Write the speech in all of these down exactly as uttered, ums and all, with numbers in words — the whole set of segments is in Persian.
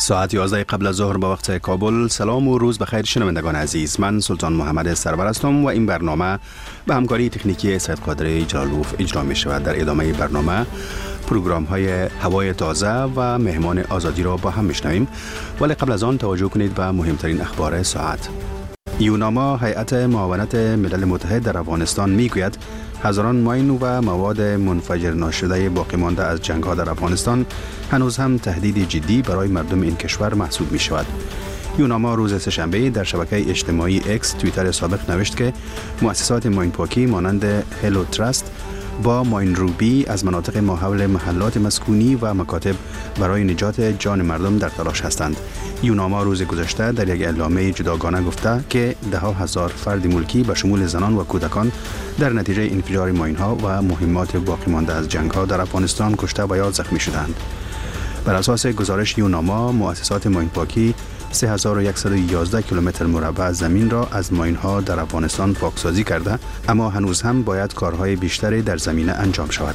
ساعت یازده قبل از ظهر به وقت کابل. سلام و روز بخیر شنوندگان عزیز. من سلطان محمد سرور هستم و این برنامه به همکاری تکنیکی سید قادری جلالوف اجرا می شود. در ادامه برنامه پروگرام های هوای تازه و مهمان آزادی را با هم میشنویم، ولی قبل از آن توجه کنید به مهمترین اخبار ساعت. یوناما، هیئت معاونت ملل متحد در افغانستان میگوید هزاران ماین و مواد منفجر ناشده باقی مانده از جنگ ها در افغانستان هنوز هم تهدید جدی برای مردم این کشور محسوب می شود. یوناما روز سه‌شنبه در شبکه اجتماعی اکس توییتر سابق نوشت که مؤسسات ماین پاکی مانند هلو تراست با ماین روبی از مناطق ماحول محلات مسکونی و مکاتب برای نجات جان مردم در تلاش هستند. یوناما روز گذشته در یک اعلامیه جداگانه گفته که ده ها هزار فرد ملکی به شمول زنان و کودکان در نتیجه انفجار ماین ها و مهمات باقی مانده از جنگ ها در افغانستان کشته و یا زخمی شدند. بر اساس گزارش یوناما، مؤسسات ماین پاکی سه هزار و صد و یازده کیلومتر مربع زمین را از ماین ها در افغانستان پاکسازی کرده، اما هنوز هم باید کارهای بیشتری در زمینه انجام شود.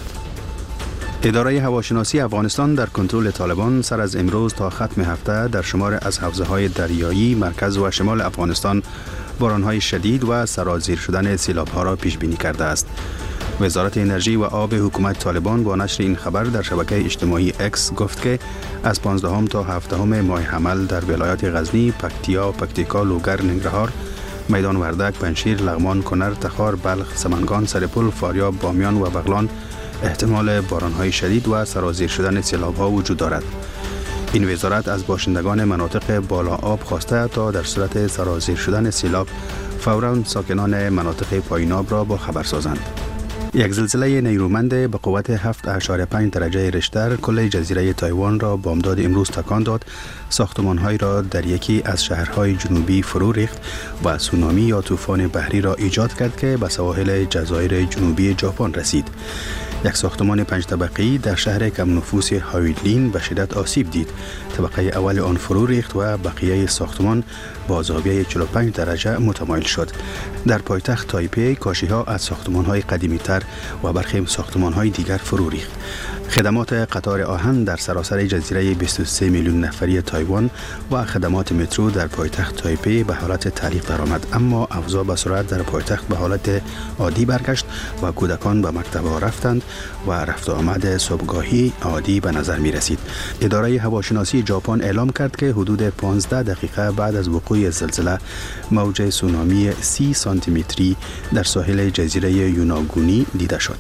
اداره هواشناسی افغانستان در کنترل طالبان سر از امروز تا ختم هفته در شمار از حوزه‌های دریایی مرکز و شمال افغانستان باران‌های شدید و سرازیر شدن سیلاب‌ها را پیش بینی کرده است. وزارت انرژی و آب حکومت طالبان با نشر این خبر در شبکه اجتماعی اکس گفت که از پانزدهم تا هفدهم ماه حمل در ولایات غزنی، پکتیا، پکتیکا، لوگر، ننگرهار، میدان وردک، پنجشیر، لغمان، کنر، تخار، بلخ، سمنگان، سرپل، فاریاب، بامیان و بغلان احتمال باران‌های شدید و سرازیر شدن سیلاب‌ها وجود دارد. این وزارت از باشندگان مناطق بالا آب خواسته تا در صورت سرازیر شدن سیلاب فوراً ساکنان مناطق پایین آب را با خبر سازند. یک زلزله نیرومند به قوت هفت اشاره پنج درجه ریشتر کل جزیره تایوان را بامداد امروز تکان داد، ساختمان‌هایی را در یکی از شهرهای جنوبی فرو ریخت و سونامی یا طوفان بحری را ایجاد کرد که به سواحل جزایر جنوبی ژاپن رسید. یک ساختمان پنج طبقه‌ای در شهر کم نفوس هایلین به شدت آسیب دید. طبقه اول آن فرو ریخت و بقیه ساختمان با زاویه چهل و پنج درجه متمایل شد. در پایتخت تایپی کاشی‌ها از ساختمان‌های قدیمی‌تر و برخی ساختمان‌های دیگر فرو ریخت. خدمات قطار آهن در سراسر جزیره بیست و سه میلیون نفری تایوان و خدمات مترو در پایتخت تایپی به حالت تعلیق درآمد، اما اوضاع به سرعت در پایتخت به حالت عادی برگشت و کودکان به مکتب رفتند و رفت و آمد صبحگاهی عادی به نظر می رسید. اداره هواشناسی ژاپن اعلام کرد که حدود پانزده دقیقه بعد از وقوع زلزله موج سونامی سی سانتی متری در ساحل جزیره یوناگونی دیده شد.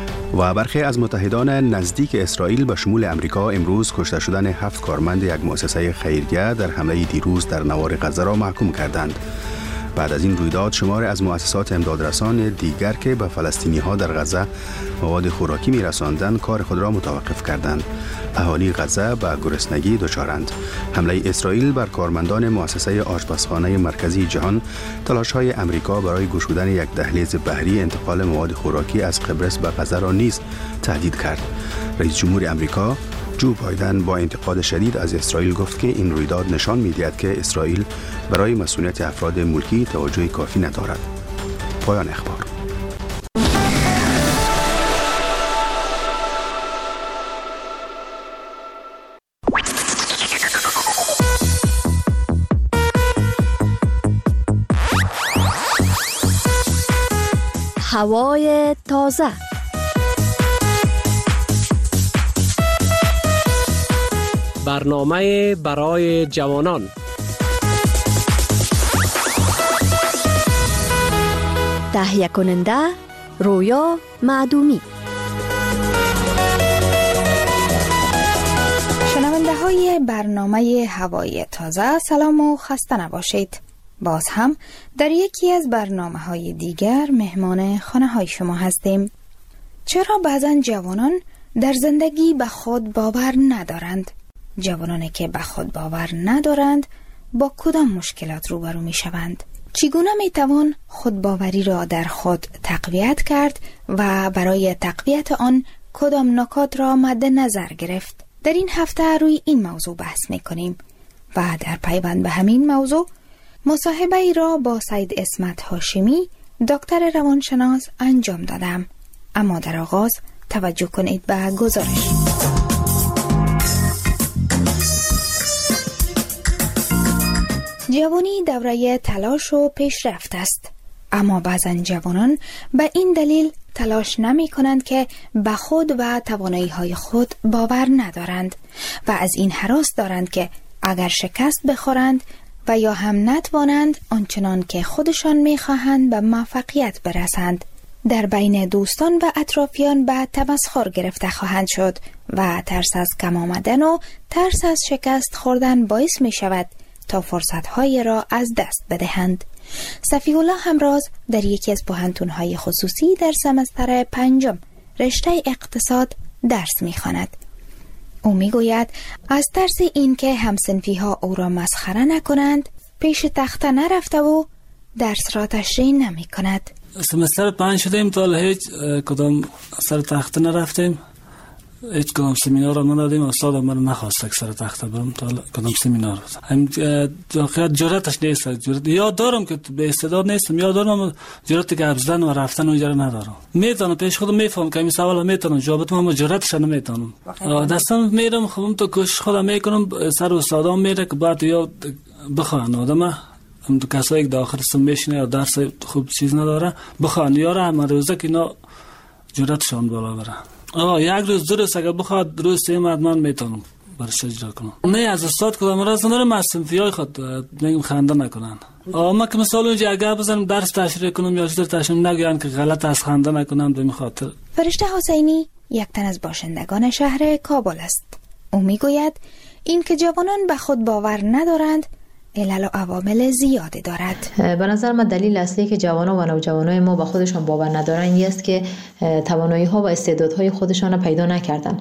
و برخی از متحدان نزدیک اسرائیل به شمول امریکا امروز کشته شدن هفت کارمند یک مؤسسه خیریه در حمله دیروز در نوار غزه را محکوم کردند. بعد از این رویداد شمار از مؤسسات امدادرسان دیگر که به فلسطینی ها در غزه مواد خوراکی می رساندند کار خود را متوقف کردند. اهالی غزه به گرسنگی دچارند. حمله اسرائیل بر کارمندان مؤسسه آشپزخانه مرکزی جهان تلاش های امریکا برای گشودن یک دهلیز بحری انتقال مواد خوراکی از قبرس به غزه را نیز تهدید کرد. رئیس جمهور امریکا جو بایدن با انتقاد شدید از اسرائیل گفت که این رویداد نشان می‌دهد که اسرائیل برای مسئولیت افراد ملکی توجه کافی ندارد. پایان اخبار. هوای تازه. برنامه برای جوانان. تهیه کننده رویا معدومی. شنونده های برنامه هوای تازه، سلام و خسته نباشید. باز هم در یکی از برنامه های دیگر مهمان خانه های شما هستیم. چرا بعضن جوانان در زندگی به خود باور ندارند؟ جوانانی که به خود باور ندارند با کدام مشکلات روبرو می شوند؟ چگونه می توان خودباوری را در خود تقویت کرد و برای تقویت آن کدام نکات را مد نظر گرفت؟ در این هفته روی این موضوع بحث می کنیم و در پیوند به همین موضوع مصاحبه ای را با سید اسمت هاشمی دکتر روانشناس انجام دادم. اما در آغاز توجه کنید به گزارش. جوانی دوره تلاش و پیشرفت است، اما بعضا جوانان به این دلیل تلاش نمی کنند که به خود و توانایی های خود باور ندارند و از این هراس دارند که اگر شکست بخورند و یا هم نتوانند آنچنان که خودشان می خواهند به موفقیت برسند، در بین دوستان و اطرافیان به تمسخر گرفته خواهند شد و ترس از کم آمدن و ترس از شکست خوردن باعث می شود تا فرصت‌های را از دست بدهند. صفیح الله همراز در یکی از پوهنتون‌های خصوصی در سمستر پنجم رشته اقتصاد درس می‌خواند. او می‌گوید از ترس اینکه همسنفی‌ها او را مسخره نکنند پیش تخته نرفته و درس را تشریح نمی‌کند. سمستر پنج شدیم تا هیچ کدام سر تخته نرفتیم، هیچ کدام سمینار را ندادیم. استاد من نخواست که سر تخته برم تا کدام سمینار. هم واقعا جرأتش نیست. جرأت یاد دارم که به استعداد نیستم، یاد دارم جرأتی که ابزدن و رفتن اونجا ندارم. میتونم پیش خودم میفهم که این سوال میتونم جواب بدم، اما جرأتش نمیتونم. دستم میرم خودم تو کوشش خودم میکنم، سر استادام میره که بعد یاد بخوان آدم هم تو کسایی که داخل سم میشینه یا درس خوب چیز نداره بخوان یاره هم روزه که اینا جرأتشان بالا بره. آه یک روز دو روز اگر بخواد روز سه من میتونم برش اجرا کنم. نه از استاد کدام راز ندارم، از صنفیای خود میگم خنده نکنن. آه ما که مثلا اونجا اگر بزنم درس تشریح کنم یا چیز تشریح نگن که غلط از خنده نکنم به خاطر. فرشته حسینی یک تن از باشندگان شهر کابل است. او میگوید این که جوانان به خود باور ندارند علل و عوامل زیادی دارد. به نظر من دلیل اصلی که جوانان و نوجوانان ما به خودشان باور ندارن این است که توانایی ها و استعدادهای خودشان را پیدا نکردن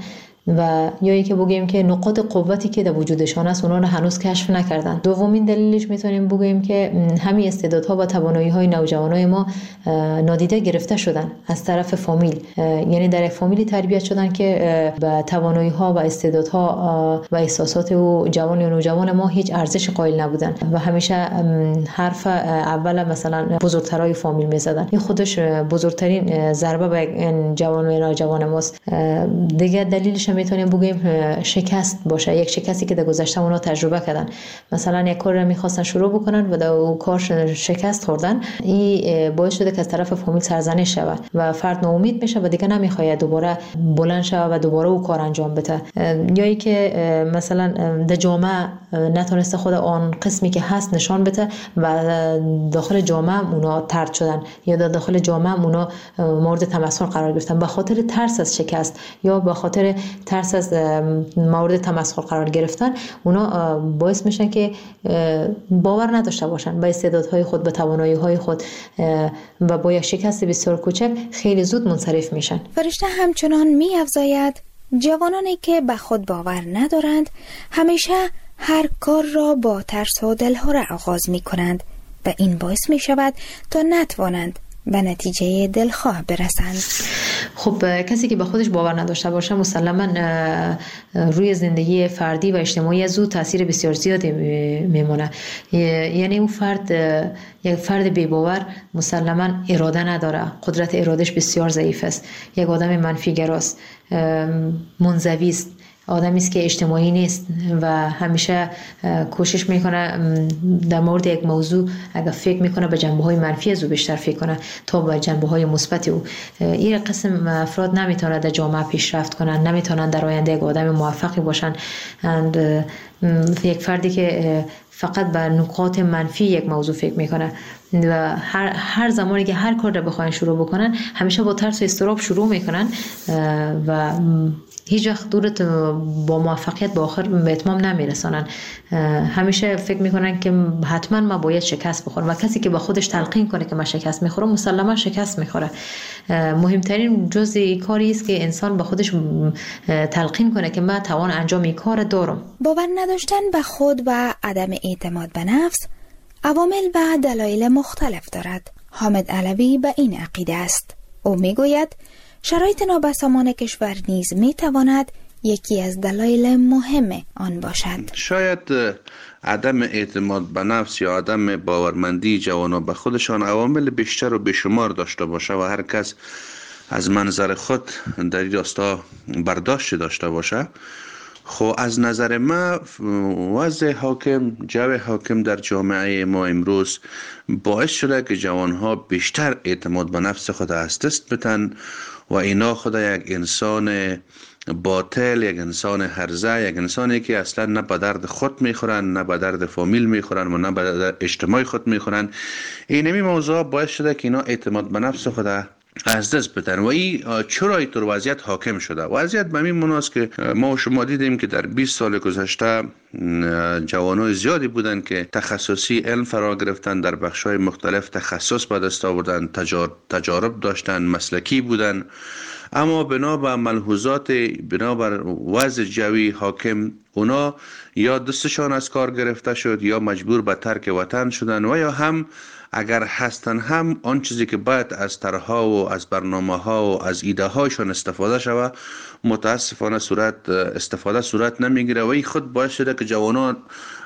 و یا اینکه بگیم که نقاط قوتی که در وجودشان است اونا رو هنوز کشف نکردن. دومین دلیلش میتونیم بگیم که همین استعدادها و توانایی‌های نوجوانای ما نادیده گرفته شدن از طرف فامیل، یعنی در یک فامیلی تربیت شدن که به توانایی‌ها و استعدادها و احساسات و جوان و نوجوان ما هیچ ارزش قائل نبودن و همیشه حرف اول مثلا بزرگترای فامیل میزدن. این خودش بزرگترین ضربه به جوان و نوجوان ماست. دیگه دلیلش میتونیم بگیم شکست باشه، یک شکستی که در گذشته اونا تجربه کردن، مثلا یک کار رو میخواستن شروع بکنن و در اون کار شکست خوردن، این باعث شده که از طرف فامیل سرزنش شود و فرد ناامید میشه و دیگه نمیخواد دوباره بلند شود و دوباره اون کار انجام بده. یا ای که مثلا در جامعه نتونسته خود آن قسمی که هست نشان بده و داخل جامعه اونا طرد شدن یا در داخل جامعه اونا مورد تمسخر قرار گرفتن به خاطر ترس از شکست یا به خاطر ترس از مورد تمسخر قرار گرفتن. اونا باعث میشن که باور نداشته باشن به استعدادهای خود، به توانایی‌های خود و با یک شکست بسیار کوچک خیلی زود منصرف میشن. فرشته همچنان می‌افزاید جوانانی که به خود باور ندارند همیشه هر کار را با ترس و دلهره آغاز میکنند و این باعث میشود تا نتوانند به نتیجه دلخواه برسند. خب کسی که به خودش باور نداشته باشه مسلما روی زندگی فردی و اجتماعی زود تاثیر بسیار زیادی میمونه. یعنی اون فرد یک فرد بی باور مسلما اراده نداره، قدرت ارادش بسیار ضعیف است، یک آدم منفی گراست، منزوی است، آدمی است که اجتماعی نیست و همیشه کوشش میکنه در مورد یک موضوع اگر فکر میکنه به جنبه‌های منفی از او بیشتر فکر کنه تا به جنبه‌های مثبت او. این قسم افراد نمیتونن در جامعه پیشرفت کنن، نمیتونن در آینده یک آدم موفقی باشن. یک فردی که فقط به نکات منفی یک موضوع فکر میکنه و هر هر زمانی که هر کار رو بخواین شروع بکنن همیشه با ترس و اضطراب شروع میکنن و هیچ وقت دورت با موفقیت با آخر به اتمام نمیرسانن. همیشه فکر میکنن که حتما ما باید شکست بخورم و کسی که با خودش تلقین کنه که من شکست میخورم مسلما شکست میخوره. مهمترین جزء کاری است که انسان با خودش تلقین کنه که من توان انجام این کار دارم. باور نداشتن به خود و عدم اعتماد به نفس عوامل و دلایل مختلف دارد. حامد علوی به این عقیده است. او میگوید شرایط نابسامان کشور نیز میتواند یکی از دلایل مهم آن باشد. شاید عدم اعتماد به نفس یا عدم باورمندی جوانان به خودشان عوامل بیشتر و بیشمار داشته باشه و هر کس از منظر خود در این راستا برداشت داشته باشه. خب از نظر ما وضع حاکم، جو حاکم در جامعه ما امروز باعث شده که جوانها بیشتر اعتماد به نفس خود از دست بدن و اینا خود یک انسان باطل، یک انسان هرزه، یک انسانی که اصلا نه به درد خود میخورن، نه به درد فامیل میخورن و نه به درد اجتماع خود میخورن. اینمی موضوع باعث شده که اینا اعتماد به نفس خود از دست بدن و این چرا اینطور وضعیت حاکم شده؟ وضعیت به این مناست که ما و شما دیدیم که در بیست سال گذشته جوانای زیادی بودن که تخصصی علم فرا گرفتن، در بخش‌های مختلف تخصص به دست آوردن، تجارب داشتن، مسلکی بودن، اما بنا به ملحوظات، بنا بر وضع جوی حاکم، اونا یا دستشان از کار گرفته شد یا مجبور به ترک وطن شدن و یا هم اگر هستن هم آن چیزی که باید از طرح‌ها و از برنامه‌ها و از ایده هاشون استفاده شود متاسفانه صورت استفاده صورت نمیگیره و این خود باعث شده که جوانان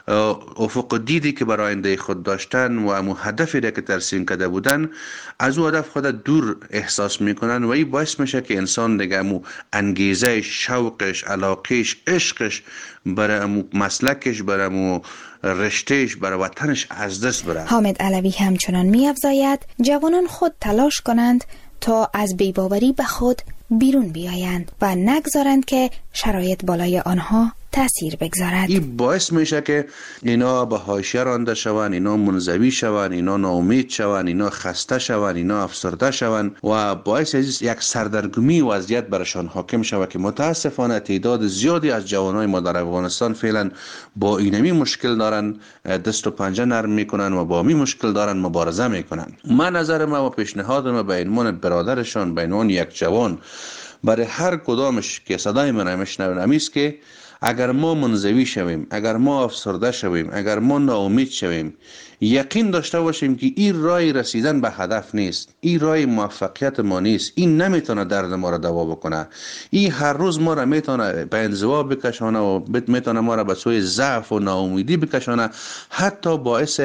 افق دیدی که برای آینده خود داشتن و امو هدفی را که ترسیم کرده بودن از او هدف خود دور احساس میکنن و این باعث میشه که انسان دیگه امو انگیزه، شوقش، علاقش، عشقش برای امو مسلکش، برای امو رشتهش، برای وطنش از دست بره. حامد علوی همچنان می‌افزاید جوانان خود تلاش کنند تا از بی‌باوری به خود بیرون بیایند و نگذارند که شرایط بالای آنها تأثیر بگذارد. این باعث میشه که اینا به حاشیه رانده شوند، اینا منزوی شوند، اینا ناامید شوند، اینا خسته شوند، اینا افسرده شوند و باعث یک سردرگمی وضعیت برشان حاکم شود که متاسفانه تعداد زیادی از جوانای ما در افغانستان فعلا با اینمی مشکل دارن، دست و پنجه نرم میکنن و با می مشکل دارن مبارزه میکنن. من نظر ما و پیشنهاد ما به عنوان برادرشان، به عنوان یک جوان، برای هر کدامش که صدای من میشنون امیست که اگر ما منزوی شویم، اگر ما افسرده شویم، اگر ما ناامید شویم، یقین داشته باشیم که این راه رسیدن به هدف نیست، این راه موفقیت ما نیست، این نمیتونه درد ما را دوا بکنه، این هر روز ما را میتونه به انزوا بکشانه و میتونه ما را به سوی ضعف و ناامیدی بکشانه، حتی باعث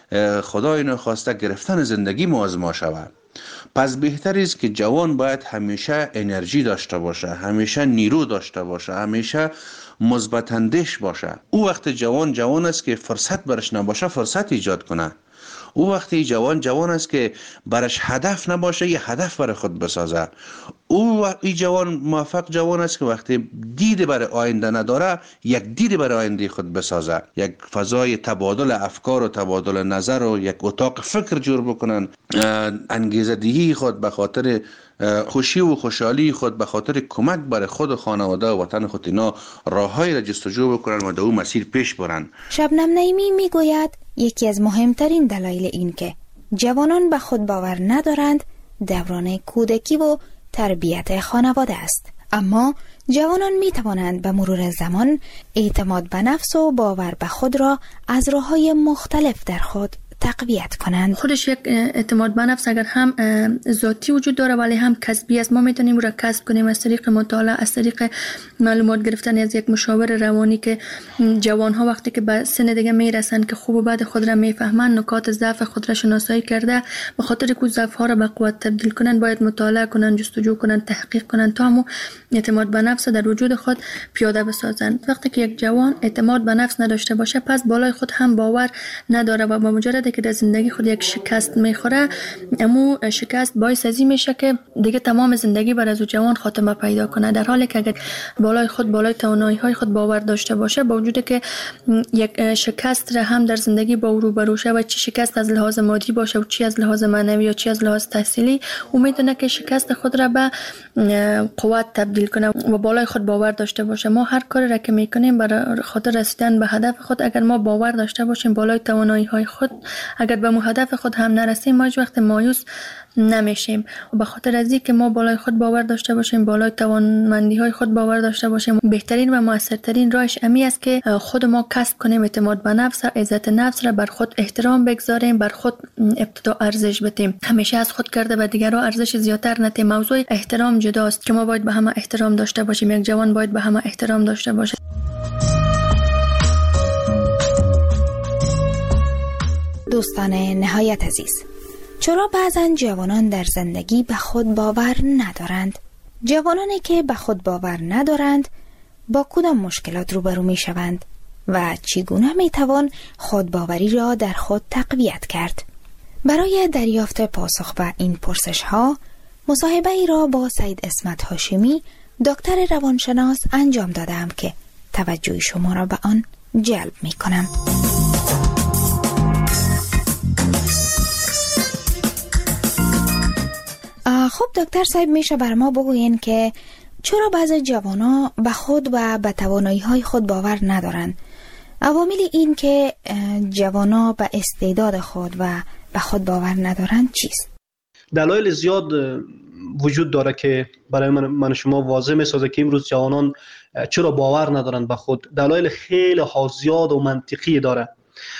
خدای نخواسته گرفتن زندگی ما از ما شود. پس بهتر است که جوان باید همیشه انرژی داشته باشه، همیشه نیرو داشته باشه، همیشه مثبت اندیش باشه. او وقت جوان جوان است که فرصت برش نباشه فرصت ایجاد کنه. او وقتی جوان جوان است که برش هدف نباشه یه هدف برای خود بسازه. او این جوان موفق جوان است که وقتی دید برای آینده نداره یک دید برای آینده خود بسازه، یک فضای تبادل افکار و تبادل نظر و یک اتاق فکر جور بکنن، انگیزه دهی خود به خاطر خوشی و خوشحالی خود، به خاطر کمک برای خود و خانواده و وطن خود اینا راههایی را جستجو بکنن و در اون مسیر پیش برن. شبنم نعیمی میگوید یکی از مهمترین دلایل این که جوانان به خود باور ندارند دوران کودکی و تربیت خانواده است. اما جوانان می توانند به مرور زمان اعتماد به نفس و باور به خود را از راه‌های مختلف در خود تقویت کنند. خودش یک اعتماد به نفس اگر هم ذاتی وجود داره ولی هم کسبی است. ما میتونیم او را کسب کنیم از طریق مطالعه، از طریق معلومات گرفتن از یک مشاور روانی که جوان ها وقتی که به سن دیگه میرسن که خوب و بد خود را میفهمن، نکات ضعف خود را شناسایی کرده به خاطر که ضعف ها را به قوت تبدیل کنن باید مطالعه کنن، جستجو کنن، تحقیق کنن تا هم اعتماد به نفس در وجود خود پیاده بسازن. وقتی که یک جوان اعتماد به نفس نداشته باشه پس بالای خود هم باور نداره و با مجرد که در زندگی خود یک شکست میخوره، امو شکست باعث ازی میشه که دیگه تمام زندگی بر از جوان خاتمه پیدا کنه. در حالی که اگر بالای خود، بالای توانایی های خود باور داشته باشه، با وجود که یک شکست را هم در زندگی با او روبرو شه و چی شکست از لحاظ مادی باشه و چی از لحاظ معنوی یا چی از لحاظ تحصیلی، او میتونه که شکست خود را به قوت تبدیل کنه و بالای خود باور داشته باشه. ما هر کاری را که میکنیم برای خاطر رسیدن به هدف خود اگر ما باور داشته باشیم بالای توانایی های خود، اگر به مو هدف خود هم نرسیم ما هیچ وقت مایوس نمیشیم. و به خاطر از اینکه ما بالای خود باور داشته باشیم، بالای توانمندی های خود باور داشته باشیم، بهترین و موثرترین راهش امی است که خود ما کسب کنیم اعتماد به نفس، عزت نفس را بر خود احترام بگذاریم، بر خود ابتدا ارزش بدیم، همیشه از خود کرده به دیگران ارزش زیاتر ندیم. موضوع احترام جداست که ما باید به همه احترام داشته باشیم، یک جوان باید به همه احترام داشته باشه. دوستان نهایت عزیز، چرا بعضن جوانان در زندگی به خود باور ندارند؟ جوانانی که به خود باور ندارند با کدام مشکلات روبرو می شوند و چگونه می توان خودباوری را در خود تقویت کرد؟ برای دریافت پاسخ به این پرسش ها مصاحبه ای را با سید اسمت هاشمی دکتر روانشناس انجام دادم که توجه شما را به آن جلب می کنم. خب دکتر صاحب، میشه بر ما بگوین که چرا بعضی جوانا به خود و به توانایی های خود باور ندارند؟ عوامل این که جوانا به استعداد خود و به خود باور ندارند چیست؟ دلایل زیاد وجود داره که برای من, من شما واضح میسازه که امروز جوانان چرا باور ندارند به خود. دلایل خیلی ها زیاد و منطقی داره،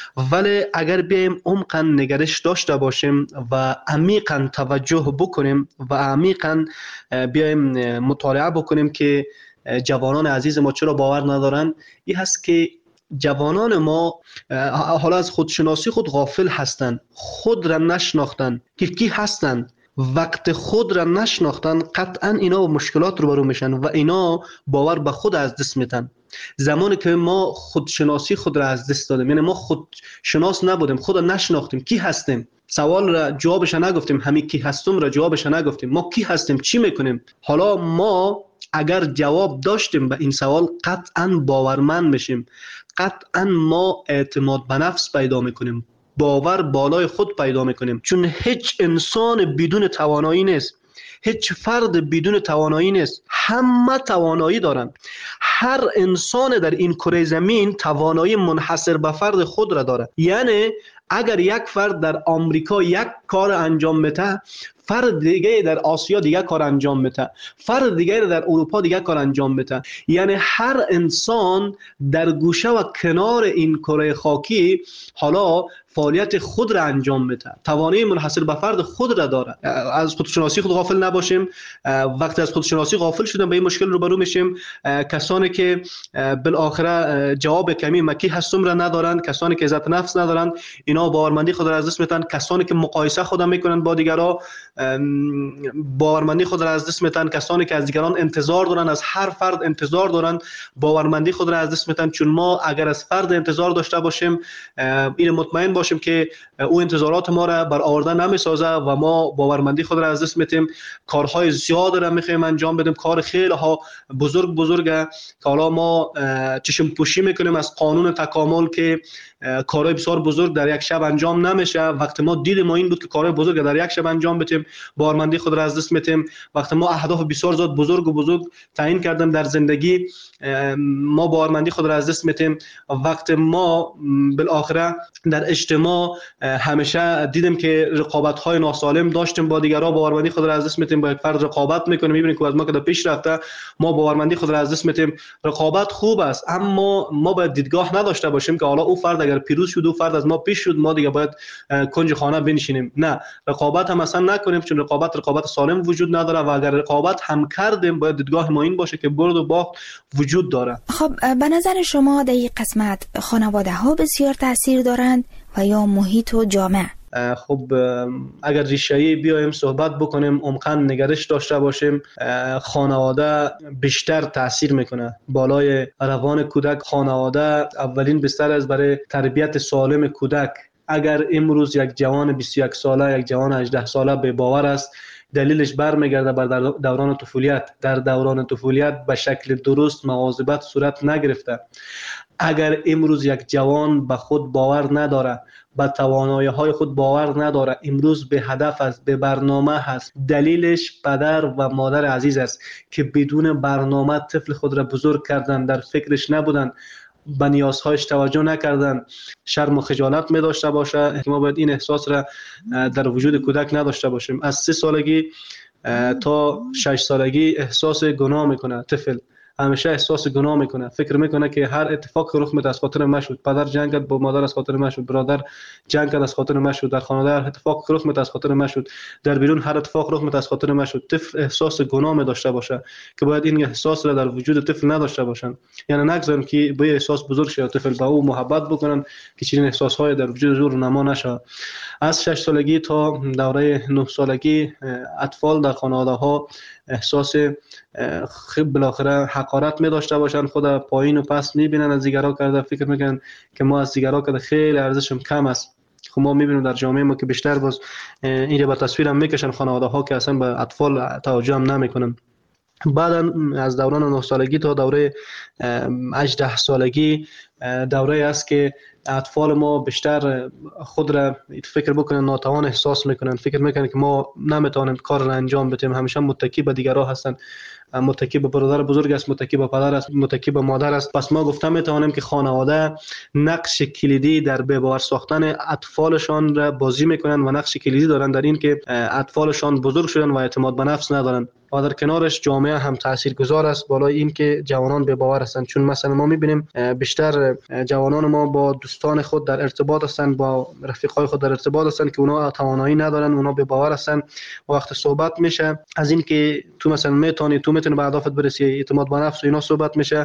ولی اگر بیایم عمقاً نگرش داشته باشیم و عمیقاً توجه بکنیم و عمیقاً بیایم مطالعه بکنیم که جوانان عزیز ما چرا باور ندارن، این هست که جوانان ما حالا از خودشناسی خود غافل هستند، خود را نشناختن که کی هستند. وقت خود را نشناختن قطعا اینا با مشکلات روبرو میشن و اینا باور به خود از دست میدن. زمانی که ما خودشناسی خود را از دست دادیم، یعنی ما خودشناس نبودیم، خود را نشناختیم کی هستیم، سوال را جوابش نگفتیم، همین کی هستم را جوابش نگفتیم، ما کی هستیم، چی میکنیم. حالا ما اگر جواب داشتیم به این سوال قطعا باورمند میشیم، قطعا ما اعتماد به نفس پیدا میکنیم، باور بالای خود پیدا میکنیم. چون هیچ انسان بدون توانایی نیست، هیچ فرد بدون توانایی نیست، همه توانایی دارن. هر انسان در این کره زمین توانایی منحصر به فرد خود را داره. یعنی اگر یک فرد در آمریکا یک کار انجام میده، فرد دیگه در آسیا دیگه کار انجام میده، فرد دیگه در اروپا دیگه کار انجام میده. یعنی هر انسان در گوشه و کنار این کره خاکی حالا فعالیت خود را انجام میده، توانایی منحصر به فرد خود را داره. از خودشناسی خود غافل نباشیم. وقتی از خودشناسی غافل شدیم به این مشکل روبرو میشیم. کسانی که بالاخره جواب کمی مکی هستم را ندارند، کسانی که عزت نفس ندارند، اینا باورمندی خود را از دست میدن. کسانی که مقایسه خود میکنن با دیگران، باورمندی خود را از دست میدن. کسانی که از دیگران انتظار دارن، از هر فرد انتظار دارن، باورمندی خود را از دست میدن. چون ما اگر از فرد انتظار داشته باشیم، این مطمئن باشیم که او انتظارات ما را برآورده نمیسازه و ما باورمندی خود را از دست میدیم. کارهای زیاد را میخوایم انجام بدیم، کار خیلی ها بزرگ بزرگه که حالا ما چشم پوشی میکنیم از قانون تکامل که کارهای بسیار بزرگ در یک شب انجام نمیشه. وقتی ما دید ما این بود که کارهای بزرگ در یک شب انجام بدیم، باورمندی خود را از دست میدیم. وقتی ما اهداف بسیار زیاد بزرگ و بزرگ تعیین کردیم در زندگی، ما باورمندی خود را از دست میدیم. وقتی ما بالاخره در اجتماع همیشه دیدیم که رقابت های ناسالم داشتیم با دیگران، باورمندی خود را از دست میدیم. با یک فرد رقابت میکنیم، میبینیم که از ما که پیش رفته، ما باورمندی خود را از دست میدیم. رقابت خوب است، اما ما باید دیدگاه نداشته باشیم که حالا او فرد اگر پیروز شد، او فرد از ما پیش شد، ما دیگه باید کنج خانه بنشینیم. نه، رقابت هم اصلا نکنیم، چون رقابت رقابت سالم وجود نداره و اگر رقابت هم کردیم باید دیدگاه ما این باشه که برد و باخت وجود داره. خب به نظر شما در این قسمت خانواده ها بسیار تاثیر دارند و یا محیط و جامعه؟ خب اگر ریشه‌ای بیایم صحبت بکنیم، عمقاً نگرش داشته باشیم، خانواده بیشتر تاثیر میکنه بالای روان کودک. خانواده اولین بستر است برای تربیت سالم کودک. اگر امروز یک جوان بیست و یک ساله، یک جوان هجده ساله به باور است، دلیلش برمیگرده بر دوران طفولیت. در دوران طفولیت به شکل درست مواظبت صورت نگرفته. اگر امروز یک جوان به خود باور نداره، به توانایی‌های خود باور نداره، امروز به هدف است، به برنامه هست، دلیلش پدر و مادر عزیز است که بدون برنامه طفل خود را بزرگ کردن، در فکرش نبودن، به نیازهایش توجه نکردن، شرم و خجالت می داشته باشه. ما باید این احساس را در وجود کودک نداشته باشیم. از سه سالگی تا شش سالگی احساس گناه میکنه طفل، همیشه احساس گناه میکنه، فکر میکنه که هر اتفاق رخ میده از خاطر من شد، پدر جنگ کرد با مادر از خاطر من شد، برادر جنگ کرد از خاطر من شد، در خانواده هر اتفاق رخ میده از خاطر من شد، در بیرون هر اتفاق رخ میده از خاطر من شد. طفل احساس گناه می داشته باشه که باید این احساس را در وجود طفل نداشته باشن. یعنی نگذاریم که با احساس بزرگ شه، طفل با او محبت بکنن که چنین احساسهای در وجود زور نما نشه. از شش سالگی تا دوره نه سالگی اطفال در خانواده ها احساس خب بالاخره حقارت می داشته باشن، خود پایین و پست میبینن از دیگرها کرده، فکر میکنن که ما از دیگرها کرده خیلی ارزشم کم است. خب ما میبینیم در جامعه ما که بیشتر باز این رو به تصویر هم میکشن خانواده ها که اصلا به اطفال توجه هم نمیکنن. بعدا از دوران نه سالگی تا دوره هجده سالگی دوره است که اطفال ما بیشتر خود را فکر بکنن ناتوان احساس میکنن، فکر میکنن که ما نمیتونیم کار را انجام بدیم، همیشه متکی به دیگرها هستن، متکی به برادر بزرگ است، متکی به پدر است، متکی به مادر است. پس ما گفتم میتوانیم که خانواده نقش کلیدی در به باور ساختن اطفالشان را بازی میکنن و نقش کلیدی دارن در این که اطفالشان بزرگ شدن و اعتماد به نفس ندارن. و در کنارش جامعه هم تاثیرگذار است بالای این که جوانان به باور هستند، چون مثلا ما میبینیم بیشتر جوانان ما با دوستان خود در ارتباط هستند، با رفیقای خود در ارتباط هستند که اونا توانایی ندارن، اونا به باور هستند. وقت صحبت میشه از این که تو مثلا میتونی تو میتونی به اهدافت برسی، اعتماد به نفس و اینا صحبت میشه،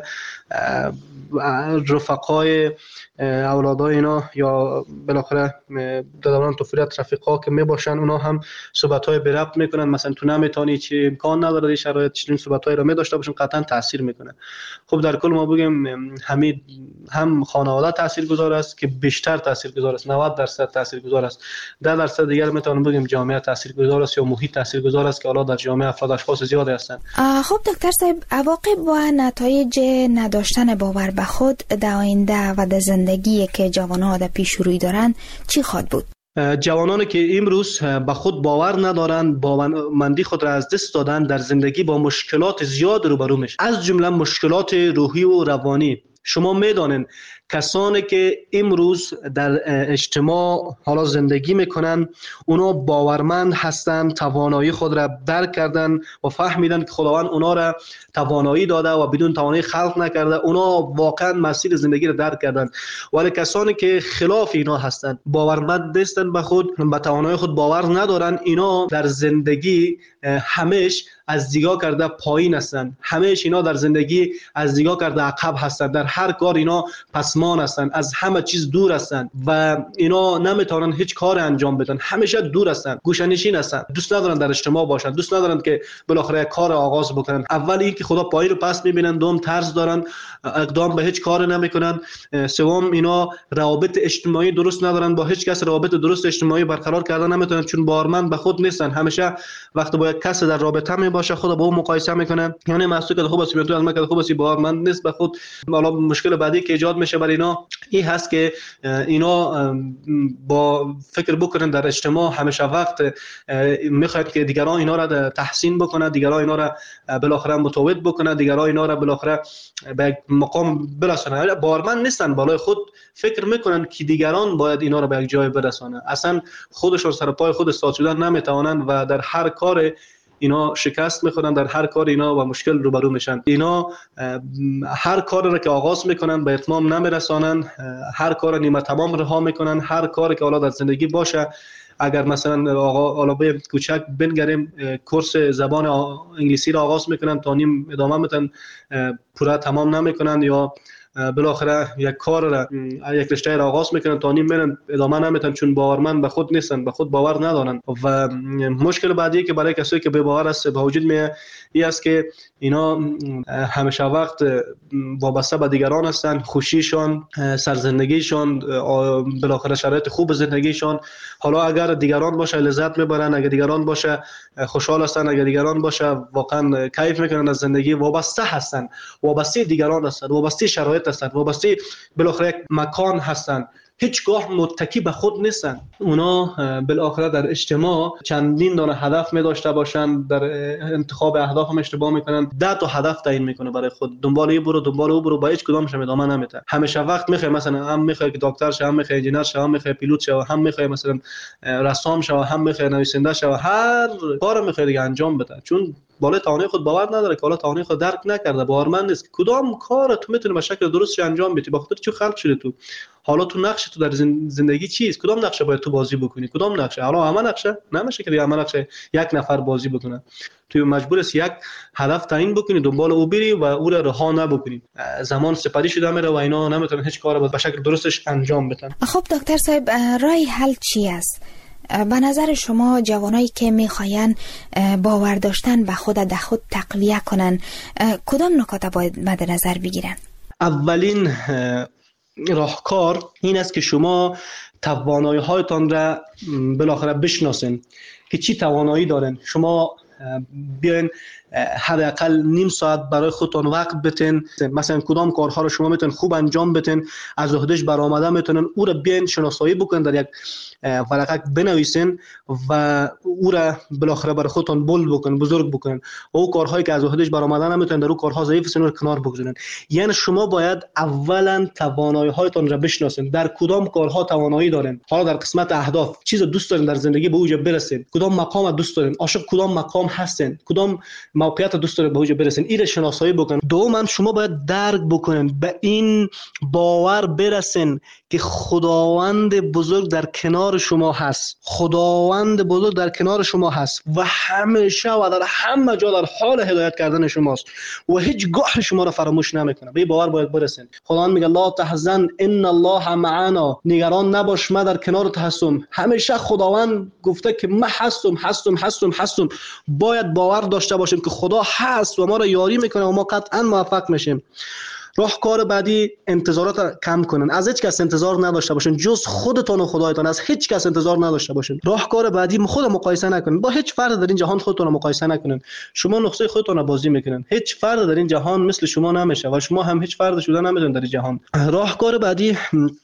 رفقای اولادای اینا یا بالاخره در دوران طفولیت رفیقا که میباشن اونا هم صحبت‌های به ربط میکنن، مثلا تو نمیتونی چی امکان نداره این شرایط چنین صحبت‌هایی رو می‌داشته باشن، قطعا تاثیر میکنه. خب در کل ما بگیم همین هم خانواده تاثیرگذار است که بیشتر تاثیرگذار است، نود درصد تاثیرگذار است، ده درصد دیگر میتونیم بگیم جامعه تاثیرگذار است یا محیط تاثیرگذار است که حالا در جامعه افراد اشخاص زیادی هستند. خب دکتر صاحب، عواقب و نتایج نداشتن باور به خود در آینده و در زندگی که جوان‌ها در پیش روی دارن چی خواهد بود؟ جوانانی که امروز به خود باور ندارند، باورمندی خود را از دست دادن، در زندگی با مشکلات زیاد روبرو میشن، از جمله مشکلات روحی و روانی. شما میدانید کسانی که امروز در اجتماع حالا زندگی میکنن اونا باورمند هستند، توانایی خود را درک کردن و فهمیدن که خداوند اونا را توانایی داده و بدون توانایی خلق نکرده، اونا واقعا مسیر زندگی را درک کردن. ولی کسانی که خلاف اینا هستند، باورمند نیستن به خود، به توانایی خود باور ندارن، اینا در زندگی همیش از دیگاه کرده پایین هستند، همیشه اینا در زندگی از دیگاه کرده عقب هستند، در هر کار اینا پسمان هستند، از همه چیز دور هستند و اینا نمیتونن هیچ کار انجام بدن، همیشه دور هستند، گوشه‌نشین هستند، دوست ندارن در اجتماع باشن، دوست ندارن که بالاخره کار آغاز بکنن. اول این که خدا پایین رو پس میبینن، دوم طرز دارن، اقدام به هیچ کار نمیکنن، سوم اینا روابط اجتماعی درست ندارن، با هیچ کس روابط درست اجتماعی برقرار کردن نمیتونن، چون باورمند به خود نیستن. همیشه وقتی با یک کس در رابطه می باشه خود با اون مقایسه میکنه، یعنی محسوب که خوب است تو از من که خوب است، باورمند نیست به خود. حالا مشکل بعدی که ایجاد میشه برای اینا این هست که اینا با فکر بکنن در اجتماع همیشه وقت میخواد که دیگران اینا را تحسین بکنه، دیگران اینا را بالاخره متوجه بکنه، دیگران اینا را بالاخره به مقام برسونه. باورمند نیستن بالای خود، فکر میکنن که دیگران باید اینا را به یک جای برسونه، اصلا خودشون سر پای خود استاد شدن نمیتوانن و در هر کار اینا شکست میخورن، در هر کار اینا با مشکل روبرو میشن. اینا هر کار را که آغاز میکنن به اتمام نمیرسانن، هر کار نیمه تمام رها میکنن، هر کاری که حالا در زندگی باشه، اگر مثلا آقا علاوه کوچک بنگریم کورس زبان انگلیسی را آغاز میکنن تا نیم ادامه میدن، پورا تمام نمیکنن، یا بالاخره یک کار را یک رشته را آغاز میکنن تا نیم میرن ادامه نمیدن، چون باورمند به خود نیستن، به خود باور ندارن. و مشکل بعدی که برای کسایی که به باور است به وجود میاد این است که اینا همیشه وقت وابسته به دیگران هستن، خوشیشان، سرزندگیشان، بالاخره شرایط خوب زندگیشان، حالا اگر دیگران باشه لذت میبرن، اگر دیگران باشه خوشحال هستن، اگر دیگران باشه واقعا کیف میکنن از زندگی، وابسته هستن، وابسته دیگران هستن، وابسته شرایط هستن، وابسته بالاخره یک مکان هستن، هیچگاه متکی به خود نیستن. اونا بالاخره در اجتماع چندین دانه هدف می داشته باشن، در انتخاب اهداف هم اشتباه میکنن، ده تا هدف تعیین میکنه برای خود، دنبال این برو دنبال او برو، با هیچ کدامش ادامه نمیده. همیشه وقت میخوای مثلا هم میخوای که دکتر شه، هم میخوای انجینر شه، هم میخوای پیلوت شه، هم میخوای مثلا رسام شه، هم میخوای نویسنده شه، هر کارو میخوای دیگه انجام بده، چون بالای توانایی خود باور نداره، که بالا توانایی خود درک نکرده، باورمند نیست کدام کار تو میتونی به شکل درست انجام بدی. بخاطر چی خلق شدی تو؟ حالا تو نقش تو در زندگی چیست؟ کدام نقشه باید تو بازی بکنی؟ کدام نقشه؟ حالا همه نقشه نمیشه که همه نقشه یک نفر بازی بکنه. تو مجبور است یک هدف تعیین بکنی، دنبال او بری و او را رها نبکنی. زمان سپری شده میره و اینا نمیتونن هیچ کار به شکل درستش انجام بدن. خب دکتر صاحب، راه حل چی است؟ به نظر شما جوانایی که میخواین باور داشتن به خود در خود تقویه کنن کدام نکات باید مد نظر بگیرن؟ اولین راهکار این است که شما توانایی هایتان را بالاخره بشناسین که چی توانایی دارین. شما بیاین حداقل نیم ساعت برای خودتان وقت بتین، مثلا کدام کارها رو شما میتونین خوب انجام بدین، از عهدهش برآمده میتونین او را بیاین شناسایی بکنین، در یک ورقه بنویسین و او را بالاخره برای خودتان بولد بکنین، بزرگ بکنین. او کارهایی که از عهدهش برآمده نمیتونین، در او کارها ضعیف هستین، رو کنار بگذارین. یعنی شما باید اولا توانایی هایتان را بشناسین، در کدام کارها توانایی دارین. حالا در قسمت اهداف چیز دوست دارین در زندگی به اوج برسین، کدام مقام دوست دارین، عاشق کدام مقام هستین، کدام موقعیت دوست دارین به اوج برسین، این را شناسایی بکنین. دوما شما باید درک بکنین، به این باور برسین که خداوند بزرگ در کنار شما هست، خداوند بزرگ در کنار شما هست و همیشه و در همه جا در حال هدایت کردن شماست و هیچ گاه شما را فراموش نمیکنه. به باور باید برسین. خداوند میگه لا تحزن ان الله معنا، نگران نباش من در کنارت هستم. همیشه خداوند گفته که من هستم هستم هستم هستم. باید باور داشته باشیم که خدا هست و ما را یاری میکنه و ما قطعا موفق میشیم. راهکار بعدی انتظارات کم کنن، از هیچ کس انتظار نداشته باشین جز خودتان و خدایتان، از هیچ کس انتظار نداشته باشین. راهکار بعدی خود مقایسه نکنین، با هیچ فرد در این جهان خودتون رو مقایسه نکنین. شما نقطه خودتون رو بازی میکنین، هیچ فرد در این جهان مثل شما نمیشه و شما هم هیچ فرد شده نمیتونین در این جهان. راهکار بعدی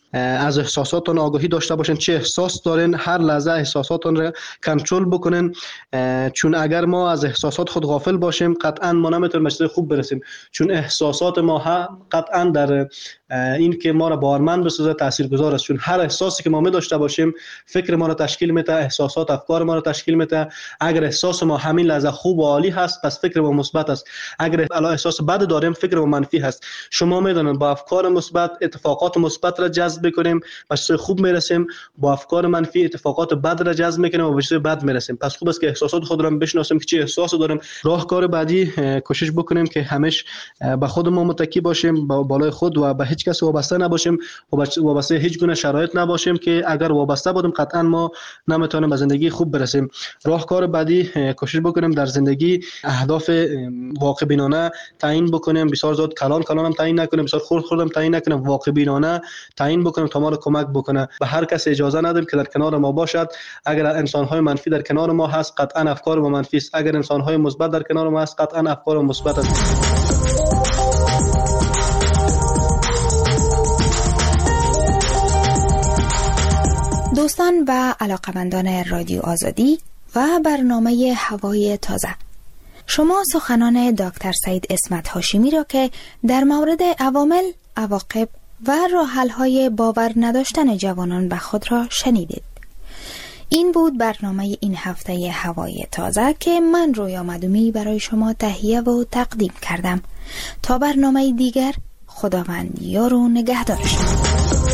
از احساساتتان آگاهی داشته باشین، چه احساس دارین هر لحظه احساساتتان را کنترل بکنین، چون اگر ما از احساسات خود غافل باشیم قطعا ما نمیتونیم به چیز خوب برسیم، چون احساسات ما هم قطعا در این که ما را باورمند بسازه تاثیرگذار است. چون هر احساسی که ما می داشته باشیم فکر ما را تشکیل میده، احساسات افکار ما را تشکیل میده. اگر احساس ما همین لحظه خوب و عالی هست پس فکر ما مثبت است، اگر الان احساس بد داریم فکر ما منفی هست. شما میدونید با افکار مثبت اتفاقات مثبت را جذب بکنیم به چیز خوب میرسیم، با افکار منفی اتفاقات بد را جذب میکنیم و به چیز بد میرسیم. پس خوب است که احساسات خود را بشناسیم که چه احساسی داریم. راهکار بعدی کوشش بکنیم که همیشه به خودمون متکی باشیم، با بالای خود و به هیچ کس وابسته نباشیم و وابسته هیچ گونه شرایط نباشیم که اگر وابسته بودیم قطعا ما نمیتونیم به زندگی خوب برسیم. راهکار بعدی کوشش بکنیم در زندگی اهداف واقع بینانه تعیین بکنیم، بسیار زیاد کلان کلان هم تعیین نکنیم، بسیار خرد خرد هم تعیین نکنیم، واقع بینانه تعیین بکنیم تا ما رو کمک بکنه. به هر کس اجازه ندیم که در کنار ما باشد. اگر انسان‌های منفی در کنار ما هست قطعا افکار ما منفی است، اگر انسان‌های مثبت در کنار ما هست قطعا افکار ما مثبت است. دوستان و علاقمندان رادیو آزادی و برنامه هوای تازه، شما سخنان دکتر سعید اسمت هاشمی را که در مورد عوامل، عواقب و راه‌حل‌های باور نداشتن جوانان به خود را شنیدید. این بود برنامه این هفته هوای تازه که من رویا مدومی برای شما تهیه و تقدیم کردم. تا برنامه دیگر، خداوند یار و نگهدار شما.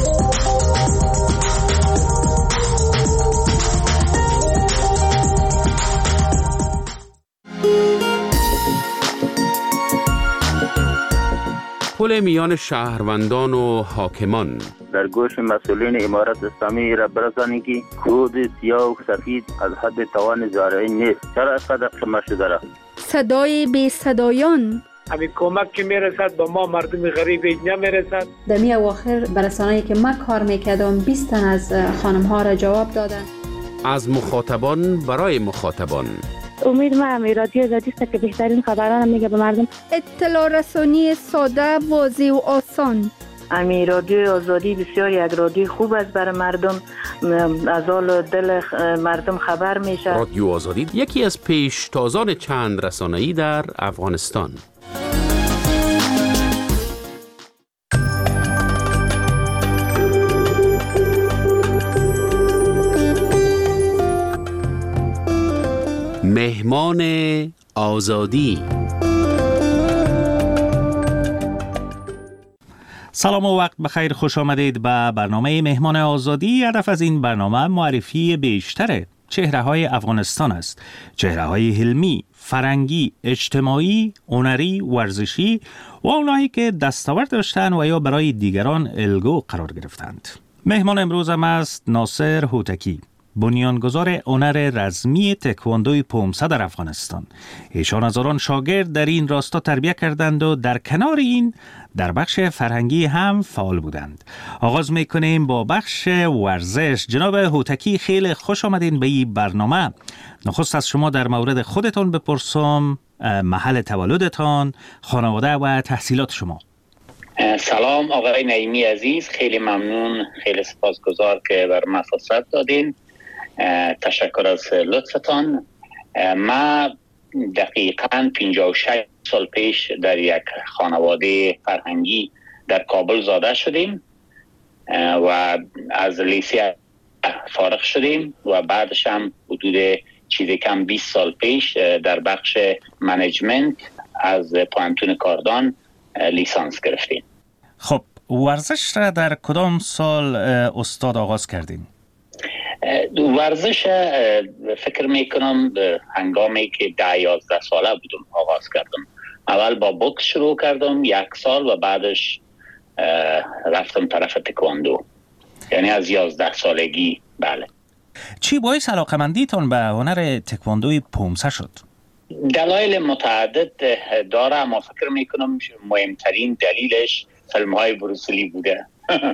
پل میان شهروندان و حاکمان. در گوش مسئولین امارت اسلامی را برسانید که کود سیاه و سفید از حد توان زارعی نیست. چرا اینقدر خاموش شده؟ صدای بی صدایان. همین کمک که میرسد با ما مردم غریب نمیرسد. در می اواخر برسانه‌ای که من کار میکردم بیست تن از خانم ها را جواب دادن. از مخاطبان برای مخاطبان. امید ما امی رادیو آزادی است که بهترین خبران میگه به مردم. اطلاع رسانی ساده، واضح و آسان. امی رادیو آزادی بسیار یک رادیو خوب است برای مردم، از حال دل مردم خبر میشه. رادیو آزادی یکی از پیشتازان چند رسانه‌ای در افغانستان. مهمان آزادی. سلام و وقت بخیر، خوش آمدید به برنامه مهمان آزادی. هدف از این برنامه معرفی بیشتر چهره‌های افغانستان است. چهره‌های علمی، فرهنگی، اجتماعی، هنری، ورزشی و اونایی که دستاورد داشتند و یا برای دیگران الگو قرار گرفتند. مهمان امروزم است ناصر هوتکی. بنیانگذار هنر رزمی تکواندوی پومسه در افغانستان. ایشان هزاران شاگرد در این راستا تربیت کردند و در کنار این در بخش فرهنگی هم فعال بودند. آغاز میکنیم با بخش ورزش. جناب هوتکی، خیلی خوش آمدین به این برنامه. نخست از شما در مورد خودتان بپرسم، محل تولدتان، خانواده و تحصیلات شما. سلام آقای نعیمی عزیز، خیلی ممنون، خیلی سپاسگزار که بر من فرصت دادین. تشکر از لطفتان. ما دقیقاً پنجاه و شش سال پیش در یک خانواده فرهنگی در کابل زاده شدیم و از لیسه فارغ شدیم و بعدش هم حدود چیزی کم بیست سال پیش در بخش منیجمنت از پوهنتون کاردان لیسانس گرفتیم. خب ورزش را در کدام سال استاد آغاز کردین؟ ورزش فکر میکنم هنگامی که ده یازده ساله بودم آغاز کردم. اول با بوکس شروع کردم یک سال و بعدش رفتم طرف تکواندو، یعنی از یازده سالگی. بله. چی باعث علاقمندیتون به هنر تکواندوی پومسه شد؟ دلایل متعدد داره، اما فکر میکنم مهمترین دلیلش فیلم های بروسلی بوده.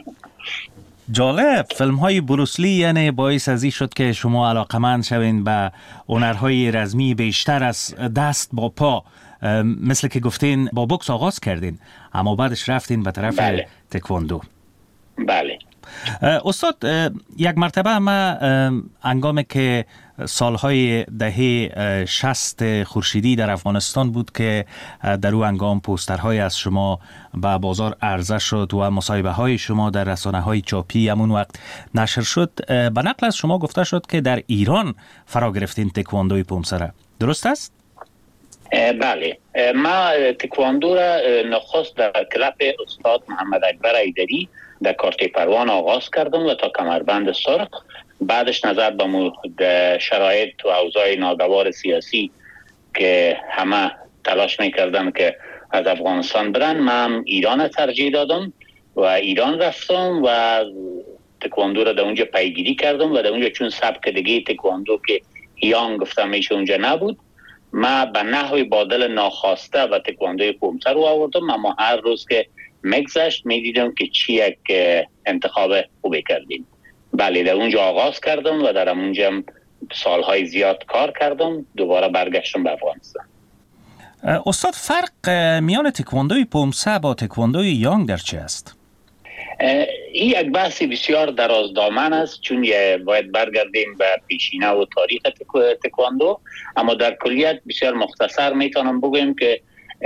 جالب، فیلم های بروسلی یعنی باعث ازی شد که شما علاقمند شوین به هنرهای رزمی بیشتر از دست با پا، مثل که گفتین با بوکس آغاز کردین اما بعدش رفتین به طرف بله. تکواندو. بله. استاد، یک مرتبه ما هنگامی که سالهای دهه شصت خورشیدی در افغانستان بود که در او هنگام پوسترهای از شما به بازار عرضه شد و مصاحبه های شما در رسانه های چاپی همون وقت نشر شد، به نقل از شما گفته شد که در ایران فرا گرفتین تکواندوی پومسه را، درست است؟ بله، ما تکواندو را نخست در کلاب استاد محمد اکبر ایدری در کارت پروان آغاز کردم و تا کمربند سرخ. بعدش نظر به شرایط و اوضاع ناگوار سیاسی که همه تلاش میکردن که از افغانستان برن، من ایران ترجیح دادم و ایران رفتم و تکواندو را در اونجا پیگیری کردم و در اونجا چون سبک دیگه تکواندو که هیانگ گفتم میشه اونجا نبود، ما به نحوی بادل ناخواسته و تکواندوی پومسه رو آوردم، اما هر روز که مگذشت میدیدم که چی یک انتخاب خوبی کردیم. بله، در اونجا آغاز کردم و در اونجا سالهای زیاد کار کردم، دوباره برگشتم به افغانستان. استاد، فرق میان تکواندوی پومسه با تکواندوی یانگ در چه است؟ این یک بحثی بسیار درازدامن است، چون باید برگردیم به پیشینه و تاریخ تکواندو، اما در کلیت بسیار مختصر میتونم بگویم که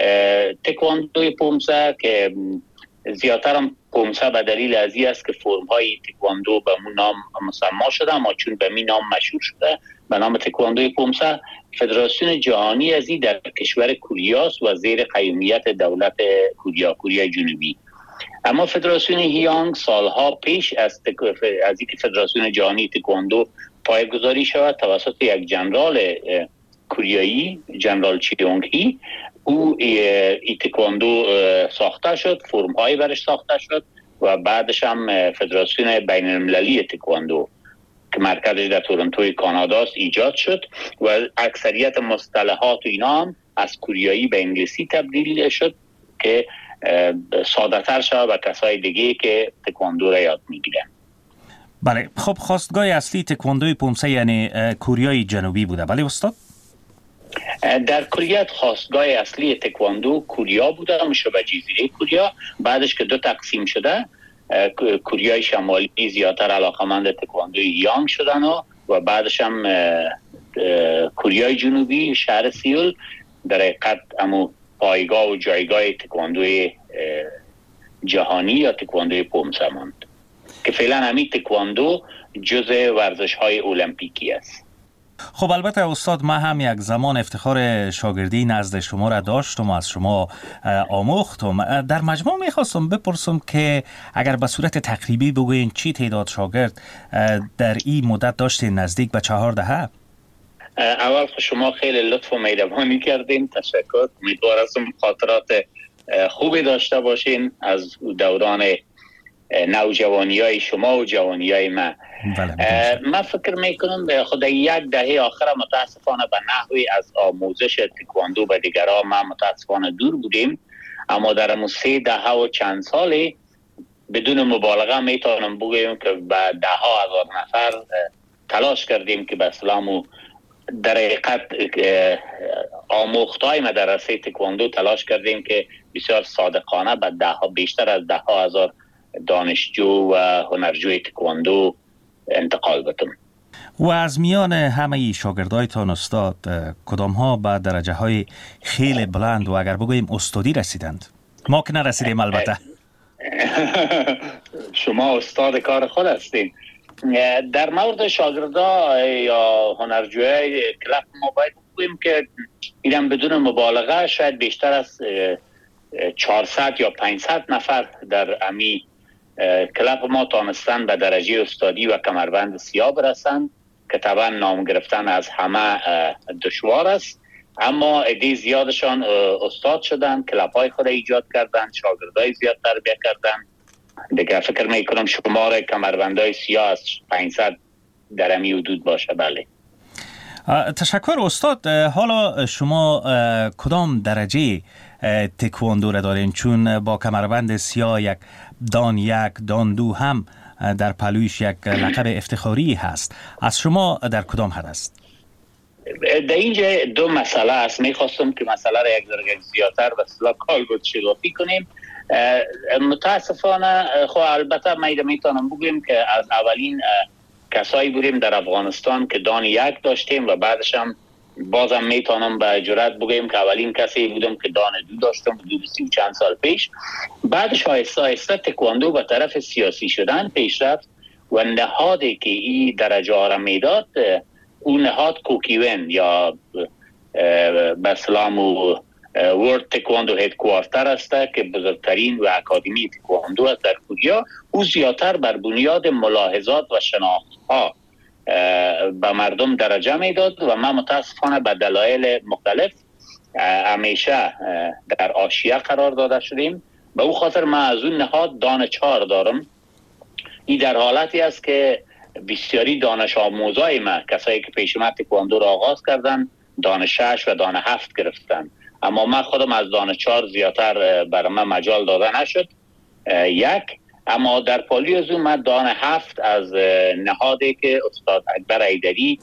تکواندوی پومسه که زیادتر هم پومسه به دلیل ازی است که فرم های تکواندو به مون نام مسما شده، اما چون به می نام مشهور شده به نام تکواندوی پومسه، فدراسیون جهانی ازی در کشور کوریاست و زیر قیومیت دولت کوریا کوریا جنوبی. اما فدراسیون هیانگ سالها پیش از از اینکه فدراسیون جهانی تکواندو پایه‌گذاری شود توسط یک جنرال کوریایی، جنرال چیونگ هی، او ای تکواندو ساخته شد، فرم هایی برش ساخته شد و بعدش هم فدراسیون بین المللی تکواندو که مرکزش در تورنتوی کاناداست ایجاد شد و اکثریت مصطلحات و اینا هم از کوریایی به انگلیسی تبدیل شد که ساده تر شد و کسای دیگه که تکواندو را یاد میگیرن. بله، خب خواستگاه اصلی تکواندوی پومسه یعنی کوریای جنوبی بوده، بله استاد؟ در کلیت خواستگاه اصلی تکواندو کوریا بوده، شبه جزیره کوریا. بعدش که دو تقسیم شده، کوریای شمالی زیادتر علاقمند تکواندوی یانگ شدن و, و بعدش هم کوریای جنوبی شهر سیول در حقیقت امو پایگاه و جایگاه تکواندوی جهانی یا تکواندوی پومسه ماند که فعلا همین تکواندو جزء ورزش های المپیکی است. خب البته استاد، ما هم یک زمان افتخار شاگردی نزد شما را داشتم و از شما آموختم. در مجموع میخواستم بپرسم که اگر به صورت تقریبی بگوین چی تعداد شاگرد در این مدت داشتین؟ نزدیک به چهار دهه؟ اول شما خیلی لطف و مهربانی کردین، تشکر. امیدوارم خاطرات خوبی داشته باشین از دوران نوجوانی های شما و جوانی های من. من فکر میکنم خود یک دهه آخر متاسفانه به نحوی از آموزش تکواندو به دیگران ما متاسفانه دور بودیم، اما در امو سه دهه و چند سالی بدون مبالغه میتونم بگویم که به ده ها هزار نفر تلاش کردیم که به اسلام در حقیقت آموختای مدرسه تکواندو تلاش کردیم که بسیار صادقانه به ده ها بیشتر از ده ها هزار دانشجو و هنرجوی تکواندو انتقال بدم. و از میان همه شاگردایتان استاد کدام ها به درجه های خیلی بلند و اگر بگوییم استادی رسیدند؟ ما که نرسیدیم البته. شما استاد کار خود هستین. در مورد شاگردا یا هنرجوی کلاب ما باید بگوییم که اینم بدون مبالغه شاید بیشتر از چهارصد یا پانصد نفر در امی کلاب ما تانستن به درجه استادی و کمربند سیاه برسن که طبعا نام گرفتن از همه دشوار است، اما عده زیادشان استاد شدن، کلاب های خود ایجاد کردن، شاگردای زیاد تربیت کردن. دیگه فکر میکنم شمار کمربندای سیاه از پانصد در امی حدود باشه. بله. تشکر استاد. حالا شما کدام درجه تکواندو را دارین؟ چون با کمربند سیاه یک دان یک دان دو هم در پلویش یک لقب افتخاری هست. از شما در کدام حد است؟ در اینجا دو مسئله است. میخواستم که مسئله را یک درجه زیادتر به اصطلاح کالبد شکافی کنیم. متاسفانه خب البته ما میتونم بگویم که از اولین کسایی بودیم در افغانستان که دان یک داشتیم و بعدش هم بازم میتونم به جرات بگویم که اولین کسی بودم که دان دو داشتم حدود سی و چند سال پیش. بعدش آهسته آهسته تکواندو به طرف سیاسی شدن پیش رفت و نهادی که این درجه ها را میداد اون نهاد کوکیون یا به اسلام و ورلد تکواندو هدکوارتر است که بزرگترین و اکادمی تکواندو است در کوریا. او زیادتر بر بنیاد ملاحظات و شناخت ها به مردم درجه میداد و ما متاسفانه به دلایل مختلف همیشه در حاشیه قرار داده شدیم. به او خاطر ما از اون نهاد دان چهار دارم. این در حالتی است که بسیاری دانش آموزای ما، کسایی که پیش ما تکواندو را آغاز کردن، دان شش و دان هفت گرفتن، اما من خودم از دان چهار زیادتر برای من مجال داده نشد. یک اما در پالی از اون من دان هفت از نهادی که استاد اکبر ایدری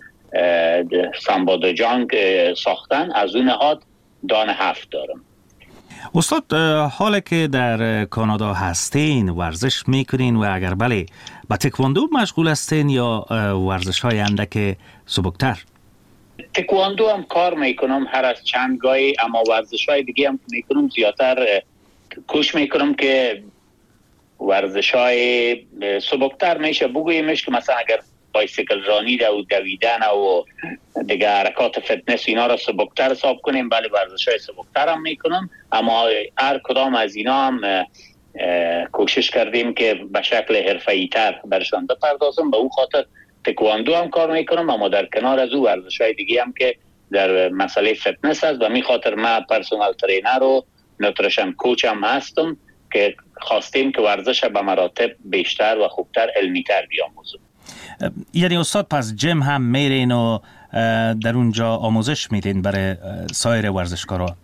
سنباد جانگ ساختن، از اون نهاد دان هفت دارم. استاد، حالا که در کانادا هستین ورزش میکنین و اگر بله با تکواندو مشغول هستین یا ورزش های اندک سبکتر؟ تکواندو هم کار میکنم هر از چند گاهی، اما ورزش های دیگه هم میکنم زیادتر کوش میکنم که ورزش های سبکتر میشه بگویمش که مثلا اگر بایسیکل رانی و دویدن و دیگه حرکات فتنس اینا را سبکتر حساب کنیم، بله ورزش های سبکتر هم میکنم، اما هر کدام از اینا هم کوشش کردیم که به شکل حرفه‌ای تر برشان بپردازم. به او خاطر تکواندو هم کار میکنم، اما در کنار از او ورزش های دیگه هم که در مسئله فتنس است و می خاطر من پرسونال ترینر و نوتریشن کوچ هم هستم که خواستیم که ورزش به مراتب بیشتر و خوبتر علمیتر بیاموزم. یعنی استاد پس جیم هم میرین و در اونجا آموزش میدین برای سایر ورزشکارا؟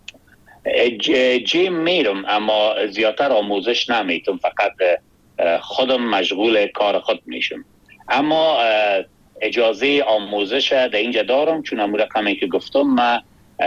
جیم میرم اما زیادتر آموزش نمیتونم، فقط خودم مشغول کار خود میشم. اما اجازه آموزش در اینجا دارم، چون امو رقمی که گفتم ما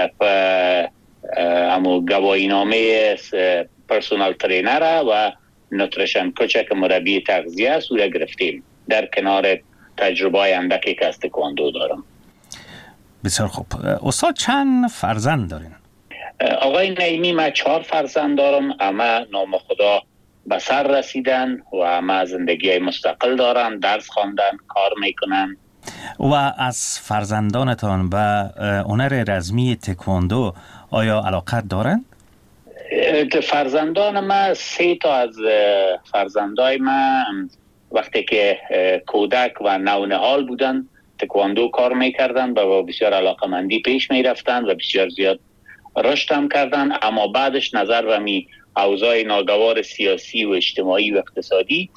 امو گواهی نامه پرسونال ترینر و نوتریشن کوچ که مربی تغذیه است او را گرفتیم در کنار تجربه اندکی که از تکواندو دارم. بسیار خوب. استاد چند فرزند دارین؟ آقای نعیمی من چهار فرزند دارم، اما نام خدا به سر رسیدن و اما زندگی مستقل دارن، درس خواندن، کار میکنن. و از فرزندانتان به هنر رزمی تکواندو آیا علاقت دارن؟ فرزندان ما سه تا از فرزندای ما وقتی که کودک و نونهال بودن تکواندو کار میکردن و بسیار علاقمندی پیش میرفتن و بسیار زیاد رشد هم کردن، اما بعدش نظر و می اوضاع ناگوار سیاسی و اجتماعی و اقتصادی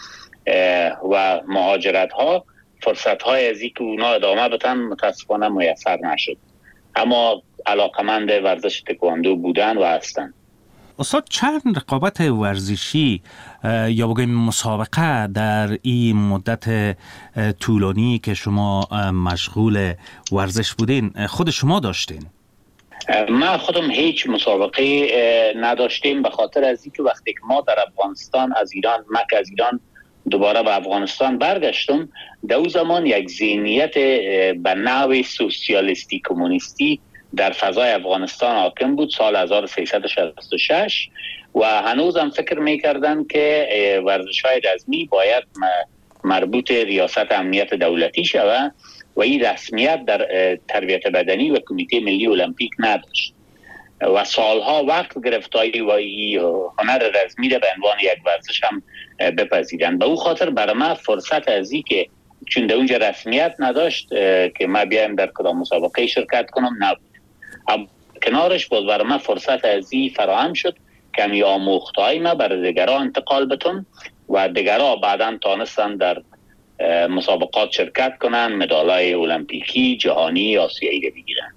و مهاجرت ها فرصت های از اینکه اونا ادامه بدن متاسفانه میسر نشد، اما علاقمند ورزش تکواندو بودن و هستن. استاد چند رقابت ورزشی یا بگویم مسابقه در این مدت طولانی که شما مشغول ورزش بودین خود شما داشتین؟ ما خودم هیچ مسابقه نداشتیم، به خاطر از اینکه وقتی که ما در افغانستان از ایران مک از ایران دوباره به افغانستان برگشتم، در اون زمان یک ذهنیت به نوع سوسیالیستی کمونیستی در فضای افغانستان حاکم بود سال هزار و سیصد و شصت و شش و هنوزم فکر میکردن که ورزش‌های رزمی باید مربوط ریاست امنیت دولتی شود و این رسمیت در تربیت بدنی و کمیته ملی المپیک نداشت و سالها وقت گرفت تا این هنر رزمی را به عنوان یک ورزش هم بپذیرند. به او خاطر برای من فرصت از این که چون در اونجا رسمیت نداشت که ما بیایم در کدام مسابقه شرکت کنم نبود. کنارش باز برای من فرصت از این فراهم شد که می آموختهای ما برای دیگران انتقال بتون و دیگران بعدا تانستن در مسابقات شرکت کنن، مدالای المپیکی، جهانی، آسیایی رو بگیرن.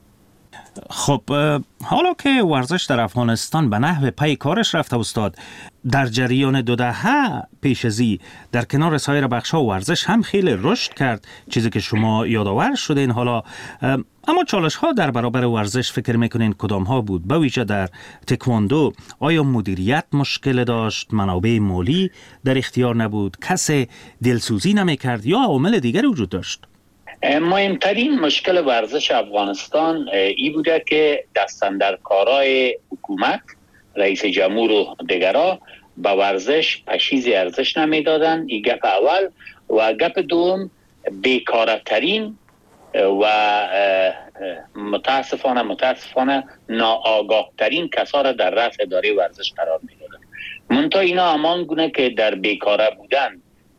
خب حالا که ورزش در افغانستان به نحو پی کارش رفته استاد، در جریان دو دهه پیش ازی در کنار سایر بخش‌ها ورزش هم خیلی رشد کرد، چیزی که شما یادآور شدین. حالا اما چالش ها در برابر ورزش فکر میکنین کدام ها بود؟ به ویژه در تکواندو آیا مدیریت مشکل داشت، منابع مالی در اختیار نبود، کسی دلسوزی نمیکرد یا عوامل دیگری وجود داشت؟ مهمترین مشکل ورزش افغانستان ای بوده که دستاندرکارای حکومت، رئیس جمهور و دیگران به ورزش پشیز ارزش نمیدادن. این گپ اول. و گپ دوم، بیکارترین و متاسفانه متاسفانه ناآگاه ترین کسا را در رأس اداره ورزش قرار میدادن. منتها اینا همان گونه که در بیکاره بودن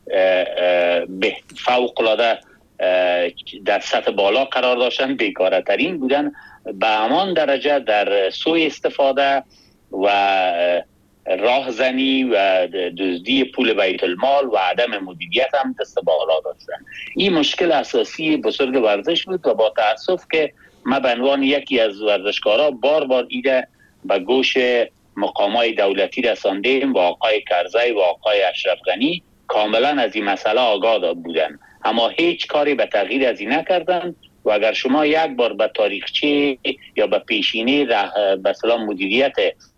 به فوق العاده در سطح بالا قرار داشتن، بیکاره ترین بودن به همان درجه در سوء استفاده و راهزنی و دزدی پول بیت المال و عدم مدیریت هم دست بالا داشتن. این مشکل اساسی بزرگ ورزش بود و با تأسف که ما به عنوان یکی از ورزشکارا بار بار ایده به گوش مقامات دولتی رساندیم و آقای کرزی و آقای اشرف غنی کاملا از این مسئله آگاه بودن، اما هیچ کاری به تغییر از این نکردن. و اگر شما یک بار به تاریخچه یا به پیشینه به سلام مدیریت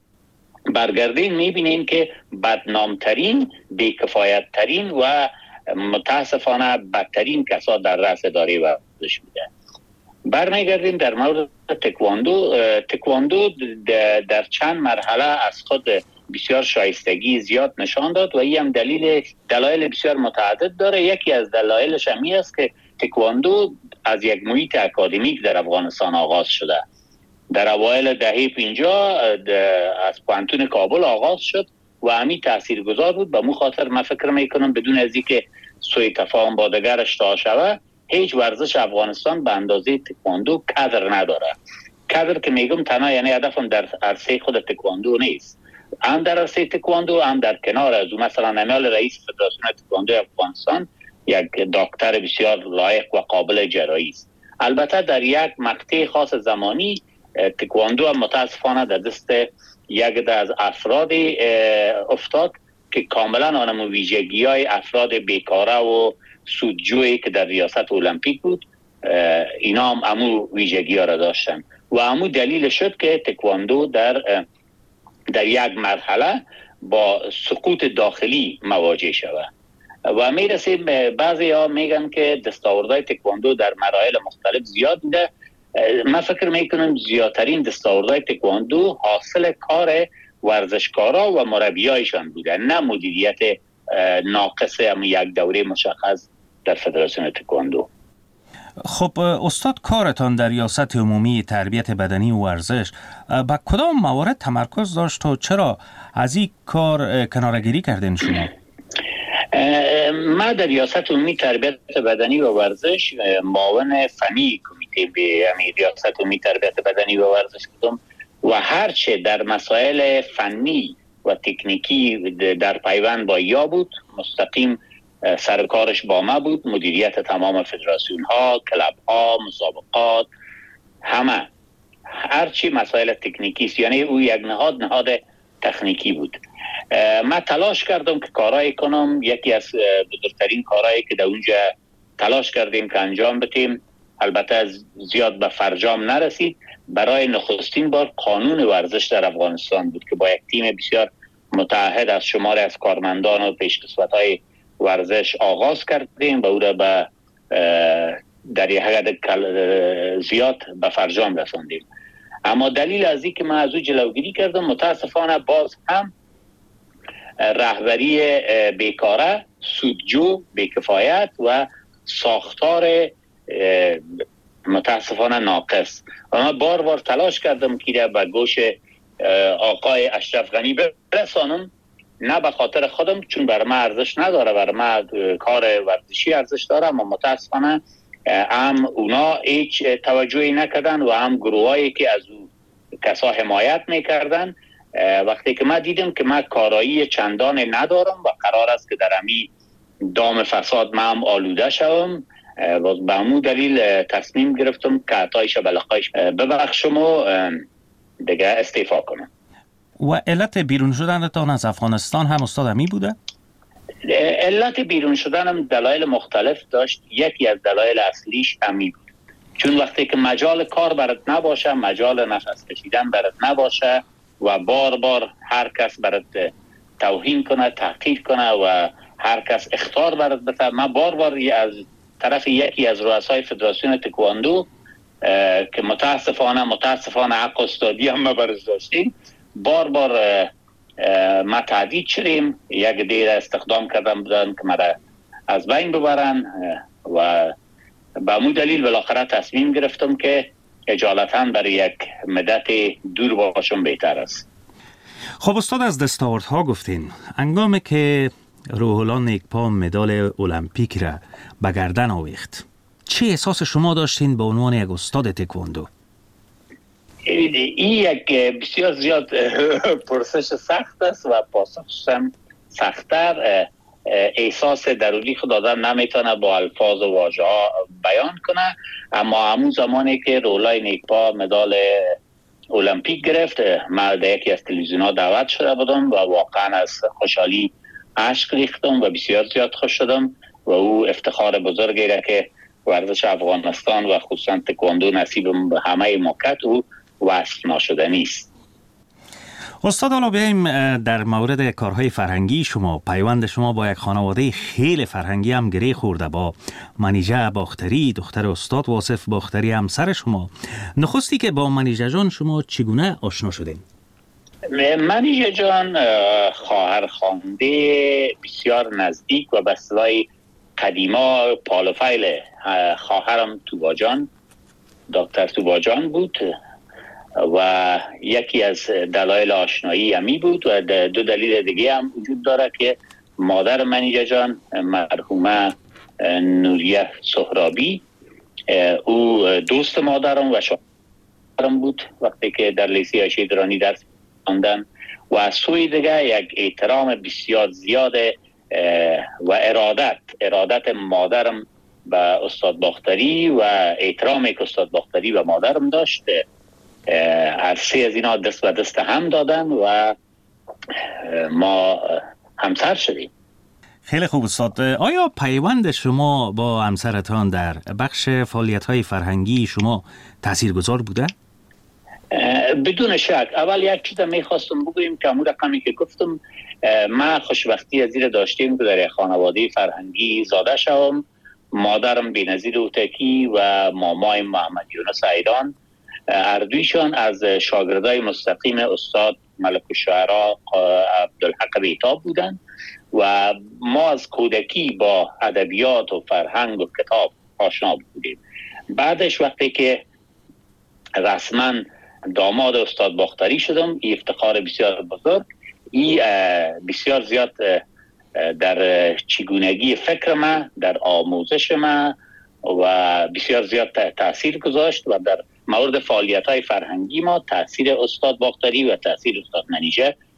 برگردین میبینیم که بدنامترین، بیکفایتترین و متاسفانه بدترین کسا در رأس اداره ورزش بوده. برمیگردیم در مورد تکواندو. تکواندو در چند مرحله از خود بسیار شایستگی زیاد نشان داد و این هم دلیل دلایل بسیار متعدد داره. یکی از دلایلش هم است که تکواندو از یک محیط اکادمیک در افغانستان آغاز شده. در اوایل دهه پنجاه از پوهنتون کابل آغاز شد و همین تاثیرگذار بود. به مو خاطر من فکر میکنم بدون از اینکه سوء تفاهم با دیگرش تا شود، هیچ ورزش افغانستان به اندازه تکواندو کادر نداره. کادر که میگم تنها یعنی هدفم در عرصه خود تکواندو نیست، هم در عرصه تکواندو هم در کنار از او. مثلا نمیال رئیس فدراسیون تکواندو افغانستان یک دکتر بسیار لایق و قابل جراحی است. البته در یک مقطع خاص زمانی تکواندو هم متاسفانه در دست یک از افراد افتاد که کاملا آنم ویژگی های افراد بیکاره و سودجویی که در ریاست المپیک بود اینا هم امو ویژگی ها را داشتن و امو دلیل شد که تکواندو در در یک مرحله با سقوط داخلی مواجه شود. و میرسیم بعضی ها میگن که دستاوردهای تکواندو در مراحل مختلف زیاد بوده. من فکر میکنم زیادترین دستاوردهای تکواندو حاصل کار ورزشکارا و مربیایشان بوده، نه مدیریت ناقص هم یک دوره مشخص در فدراسیون تکواندو. خب استاد، کارتان در ریاست عمومی تربیت بدنی و ورزش با کدام موارد تمرکز داشت و چرا از این کار کناره‌گیری کردین شما؟ ما در ریاست عمومی تربیت بدنی و ورزش معاون فنی کمیته به یعنی ریاست عمومی تربیت بدنی و ورزش بودم و هرچه در مسائل فنی و تکنیکی در پیوند با یا بود. مستقیم سرکارش با ما بود. مدیریت تمام فدراسیون ها، کلاب ها، مسابقات، همه هرچی مسائل تکنیکی است، یعنی او یک نهاد نهاد تکنیکی بود. من تلاش کردم که کارایی کنم. یکی از بزرگترین کارهایی که در اونجا تلاش کردیم که انجام بدیم، البته زیاد به فرجام نرسید، برای نخستین بار قانون ورزش در افغانستان بود که با یک تیم بسیار متعهد از شمار از کارمندان و پیشکسوت‌های ورزش آغاز کردیم و او را به در یک حد زیاد به فرجام رساندیم. اما دلیل از این که من از او جلوگیری کردم، متاسفانه باز هم رهبری بیکاره، سودجو، بیکفایت و ساختار متاسفانه ناقص. و من بار بار تلاش کردم که به گوش آقای اشرف غنی برسانم، نه به خاطر خودم چون بر من ارزش نداره، بر من کار ورزشی ارزش داره، اما متاسفانه هم اونا هیچ توجهی نکردن و هم گروهایی که از او کسا حمایت میکردن. وقتی که من دیدم که من کارایی چندان ندارم و قرار است که در امی دام فساد من هم آلوده شوم، و به همون دلیل تصمیم گرفتم که عطایش بلقایش ببخشم و دیگه استعفا کنم. و علت بیرون شدنتان از افغانستان هم استاد امی بوده؟ علت بیرون شدنم دلایل مختلف داشت. یکی از دلایل اصلیش امی بود، چون وقتی که مجال کار برات نباشه، مجال نفس کشیدن برات نباشه و بار بار هر کس برات توهین کنه، تحقیر کنه و هر کس اخطار برات بده. من بار بار از طرف یکی از رؤسای فدراسیون تکواندو که متاسفانه متاسفانه حق استادی هم ما برش داشتیم، بار بار ما تهدید شدیم. یک دیر استخدام کردن بودن که مرا از بین ببرن و به همون دلیل بالاخره تصمیم گرفتم که اجالتا برای یک مدت دور باشم بهتر است. خب استاد، از دستاوردها گفتین. انگامی که روح الله نیکپا مدال المپیک را به گردن آویخت، چه احساس شما داشتین به عنوان یک استاد تکواندو؟ این یک بسیار زیاد پرسش سخت است و پاسخش هم سخت‌تر. احساس درونی خود آدم نمیتونه با الفاظ و واژه ها بیان کنه. اما همون زمانی که روح الله نیکپا مدال المپیک گرفت، من در یکی از تلویزیون ها دعوت شده بودم و واقعا از خوشحالی اشک ریختم و بسیار زیاد خوش شدم و او افتخار بزرگی را که ورزش افغانستان و خصوصا تکواندو نصیب همه مکت او وصف ناشدنی است. استاد، حالا بیاییم در مورد کارهای فرهنگی شما. پیوند شما با یک خانواده خیلی فرهنگی هم گره خورده، با منیژه باختری، دختر استاد واصف باختری، همسر شما. نخستی که با منیژه جان شما چگونه آشنا شدین؟ منیژه جان خواهر خوانده بسیار نزدیک و به اصطلاح قدیما پالوفایل خواهرم توباجان، دکتر توباجان بود و یکی از دلایل آشنایی امی بود. و دو دلیل دیگه هم وجود داره که مادر منیژه جان مرحومه نوریه سهرابی، او دوست مادرم و شوهرم بود وقتی که در لیسه عایشه درانی درس خواندن، و از سوی دیگه یک احترام بسیار زیاد و ارادت ارادت مادرم به استاد باختری و احترامی که استاد باختری به مادرم داشت، از سه از اینا دست به دست هم دادن و ما همسر شدیم. خیلی خوب استاد. آیا پیوند شما با همسرتان در بخش فعالیت‌های فرهنگی شما تاثیرگذار بوده؟ بدون شک. اول یک چیز میخواستم بگویم که همون رقمی که گفتم، من خوشبختی از این داشتیم که در خانواده فرهنگی زاده شوم. مادرم بی‌نظیر اوتکی و مامای محمد یونس ایران، اردویشان از شاگردای مستقیم استاد ملک الشعرا عبدالحق بیتاب بودند و ما از کودکی با ادبیات و فرهنگ و کتاب آشنا بودیم. بعدش وقتی که رسما داماد استاد باختری شدم، این افتخار بسیار بزرگ، این بسیار زیاد در چگونگی فکر من، در آموزش من و بسیار زیاد تاثیر گذاشت و در مورد فعالیت‌های فرهنگی ما تاثیر استاد باختری و تاثیر استاد منیژه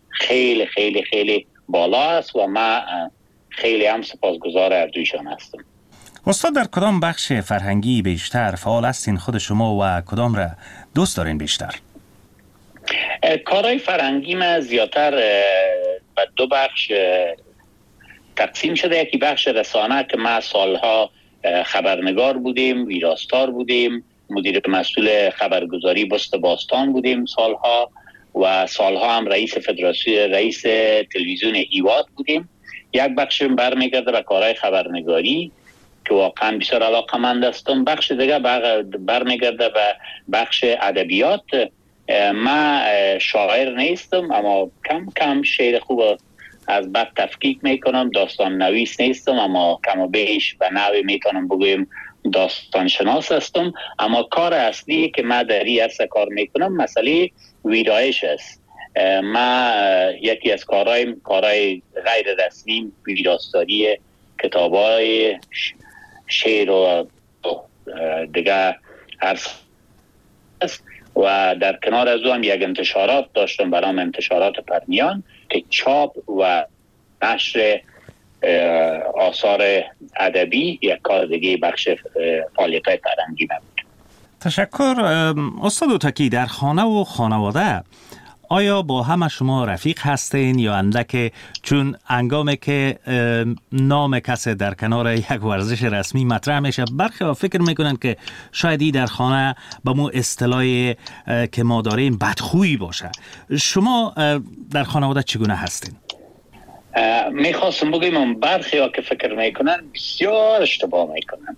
خیلی خیلی خیلی بالا است و من خیلی هم سپاسگزار اردویشان هستم. استاد در کدام بخش فرهنگی بیشتر فعال هستین خود شما و کدام را دوست دارین بیشتر؟ کارهای فرهنگی من زیادتر به دو بخش تقسیم شده. یکی بخش رسانه که ما سالها خبرنگار بودیم، ویراستار بودیم، مدیر مسئول خبرگزاری بست باستان بودیم سالها و سالها هم رئیس فدراسیون رئیس تلویزیون هیواد بودیم. یک بخش برمیگرده به کارهای خبرنگاری که واقعا بسیار علاقه‌مند هستم. بخش دیگه برمیگرده به بخش ادبیات. من شاعر نیستم اما کم کم شعر خوب از بد تفکیک میکنم. داستان نویس نیستم اما کم و بیش به نوی میتونم بگویم داستان شناس هستم. اما کار اصلی که من در این عرصه کار میکنم مسئله ویرایش است. من یکی از کارهای کارهای غیر رسمی ویراستاری کتابای شعر و دیگه عرصه است و در کنار از او هم یک انتشارات داشتم به نام انتشارات پرنیان که چاپ و نشر آثار ادبی یک کار دیگه بخش فعالیت‌های فرهنگی بود. تشکر. استاد اوتکی، در خانه و خانواده آیا با همه شما رفیق هستین یا اندک چون انگامی که نام کسی در کنار یک ورزش رسمی مطرح میشه برخی ها فکر میکنن که شاید ای در خانه با مو اصطلاحی که ما داریم بدخویی باشه. شما در خانواده چگونه هستین؟ میخواستم بگیم برخی ها که فکر میکنن بسیار اشتباه میکنن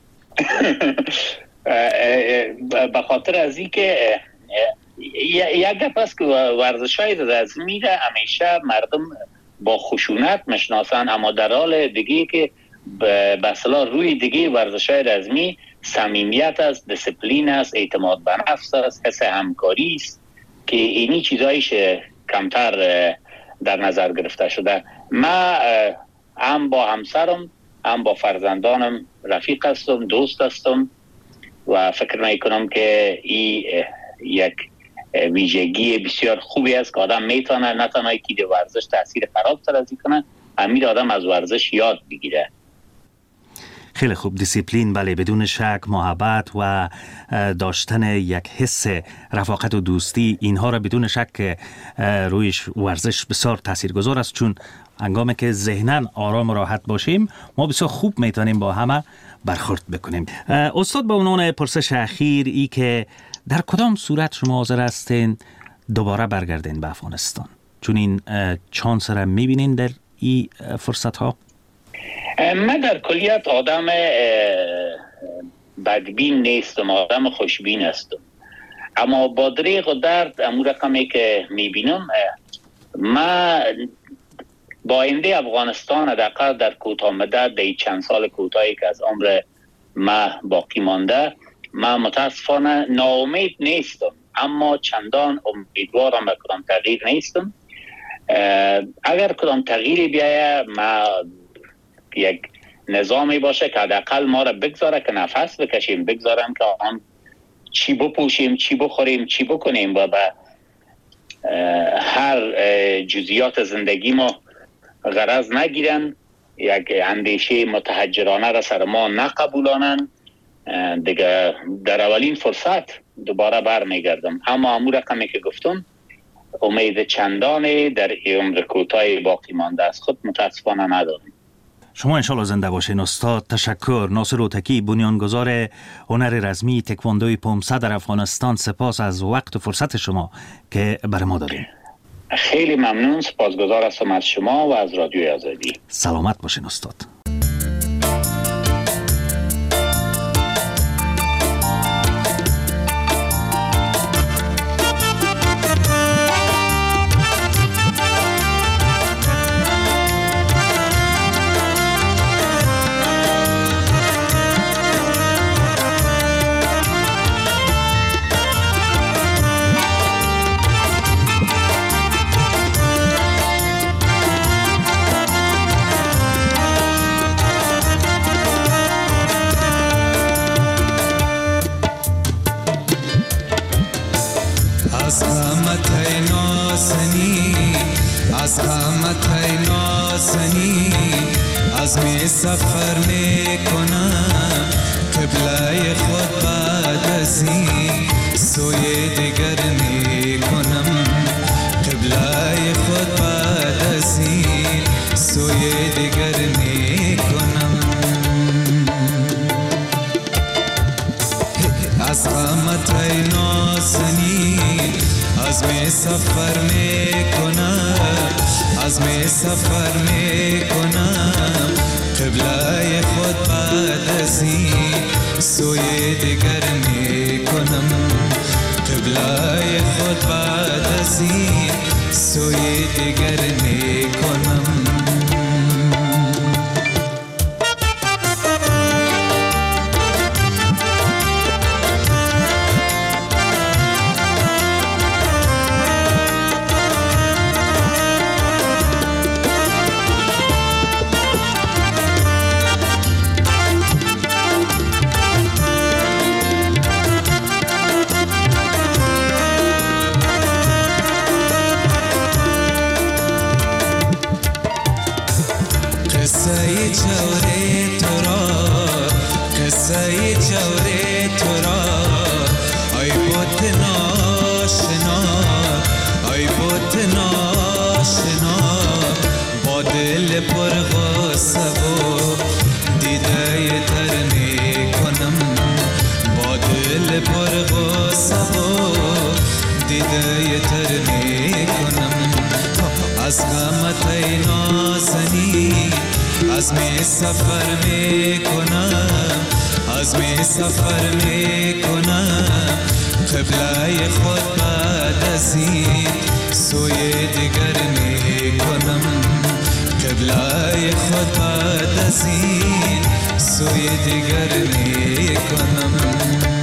به خاطر از این که یک گپ است که ورزش‌های رزمی را همیشه مردم با خشونت میشناسن اما در حال دیگه که به اصطلاح روی دیگه ورزش‌های رزمی صمیمیت است، دیسپلین است، اعتماد به نفس است، حس همکاری است که اینی چیزایش کمتر در نظر گرفته شده. من هم با همسرم هم با فرزندانم رفیق هستم، دوست هستم و فکر میکنم که این یک ویژگی بسیار خوبی است که آدم میتونه نه تنها که ورزش تاثیر خراب سازی کنه، همین آدم از ورزش یاد بگیره. خیلی خوب. دیسیپلین بله، بدون شک، محبت و داشتن یک حس رفاقت و دوستی، اینها را بدون شک روی ورزش بسیار تاثیرگذار است، چون هنگامی که ذهناً آرام و راحت باشیم ما بسیار خوب میتونیم با همه برخورد بکنیم. استاد با عنوان پرسش اخیر ای که در کدام صورت شما حاضر هستین دوباره برگردین به افغانستان؟ چون این چانس را میبینین در این فرصت ها؟ من در کلیت آدم بدبین نیستم، آدم خوشبین هستم، اما با دریغ و درد امور رقمی که میبینم من با آینده افغانستان حداقل در کوتاه مدت در چند سال کوتاهی که از عمر من باقی مانده من متاسفانه ناامید نیستم، اما چندان امیدوارم به کدام تغییر نیستم. اگر کدام تغییری بیایه ما یک نظامی باشه که حداقل ما را بگذاره که نفس بکشیم، بگذارم که آن چی بپوشیم، چی بخوریم، چی بکنیم و به هر جزئیات زندگی ما غرض نگیرن، یک اندیشه متحجرانه را سر ما نقبولانن، دیگه در اولین فرصت دوباره برمیگردم. اما امور رقمی که گفتم امید چندانی در عمر کوتاه باقی مانده از خود متاسفانه ندارم. شما انشالله زنده باشین استاد. تشکر. ناصر اوتکی، بنیانگذار هنر رزمی تکواندوی پومسه در افغانستان، سپاس از وقت و فرصت شما که برای ما دادین. خیلی ممنون، سپاسگزار هستم از شما و از رادیوی آزادی. سلامت باشین استاد. از غمت ای نازنی عزم سفر میکنم قبله خود بعد از این سوی دیگر میکنم قبله خود بعد از این سوی دیگر میکنم از غمت ای نازنی عزم سفر میکنم عزم سفر میکنم قبله خود بعد از این سوی دیگر میکنم قبله خود بعد از این سوی دیگر میکنم قصه جوری تو را قصه جوری تو را ای بود ناشنا ای بود ناشنا با دل پر غصه و دیده تر میکنم با دل پر غصه و دیده تر میکنم از غمت ای نازنی عزم سفر میکنم عزم سفر میکنم قبله خود بعد از این سوی دیگر میکنم قبله خود بعد از این سوی دیگر میکنم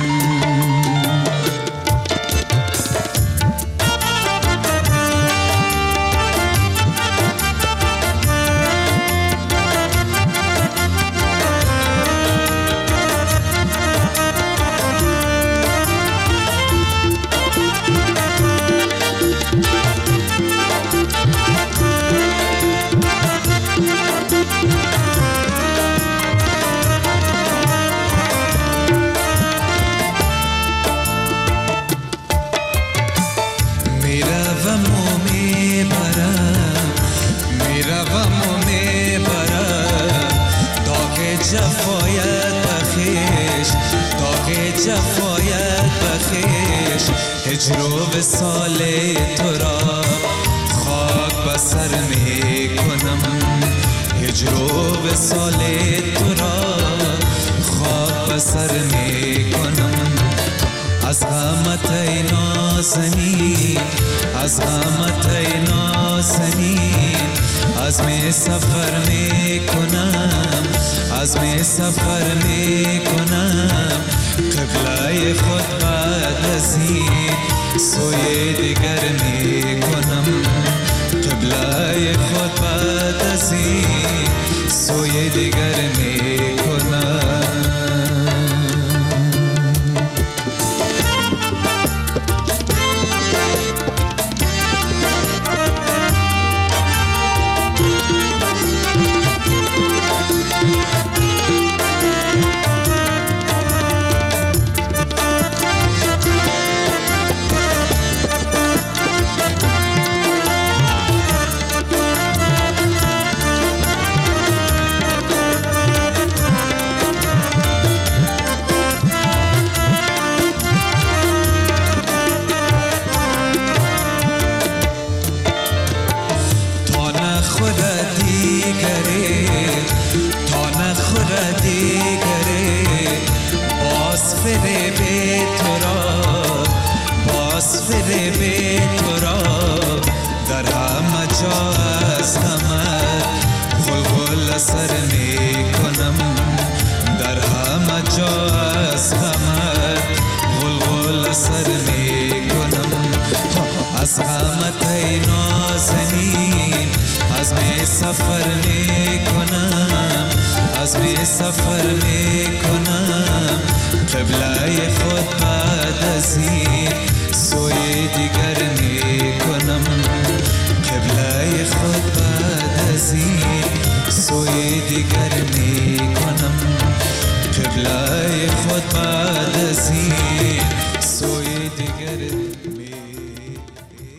جفایت بخیش داغ جفایت بخیش هجر و وصال تو را خاک بسر میکنم هجر و وصال تو را خاک بسر میکنم از غمت ای نازنی از غمت ای نازنی عزم سفر میکنم عزم سفر میکنم قبله خود بعد از این سوی دیگر میکنم قبله خود بعد از این سوی دیگر میکنم سر میکنم در همه جا از غمت غلغل سر میکنم از غمت ای نازنین عزم سفر میکنم عزم سفر میکنم قبله خود بعد از این سوی دیگر می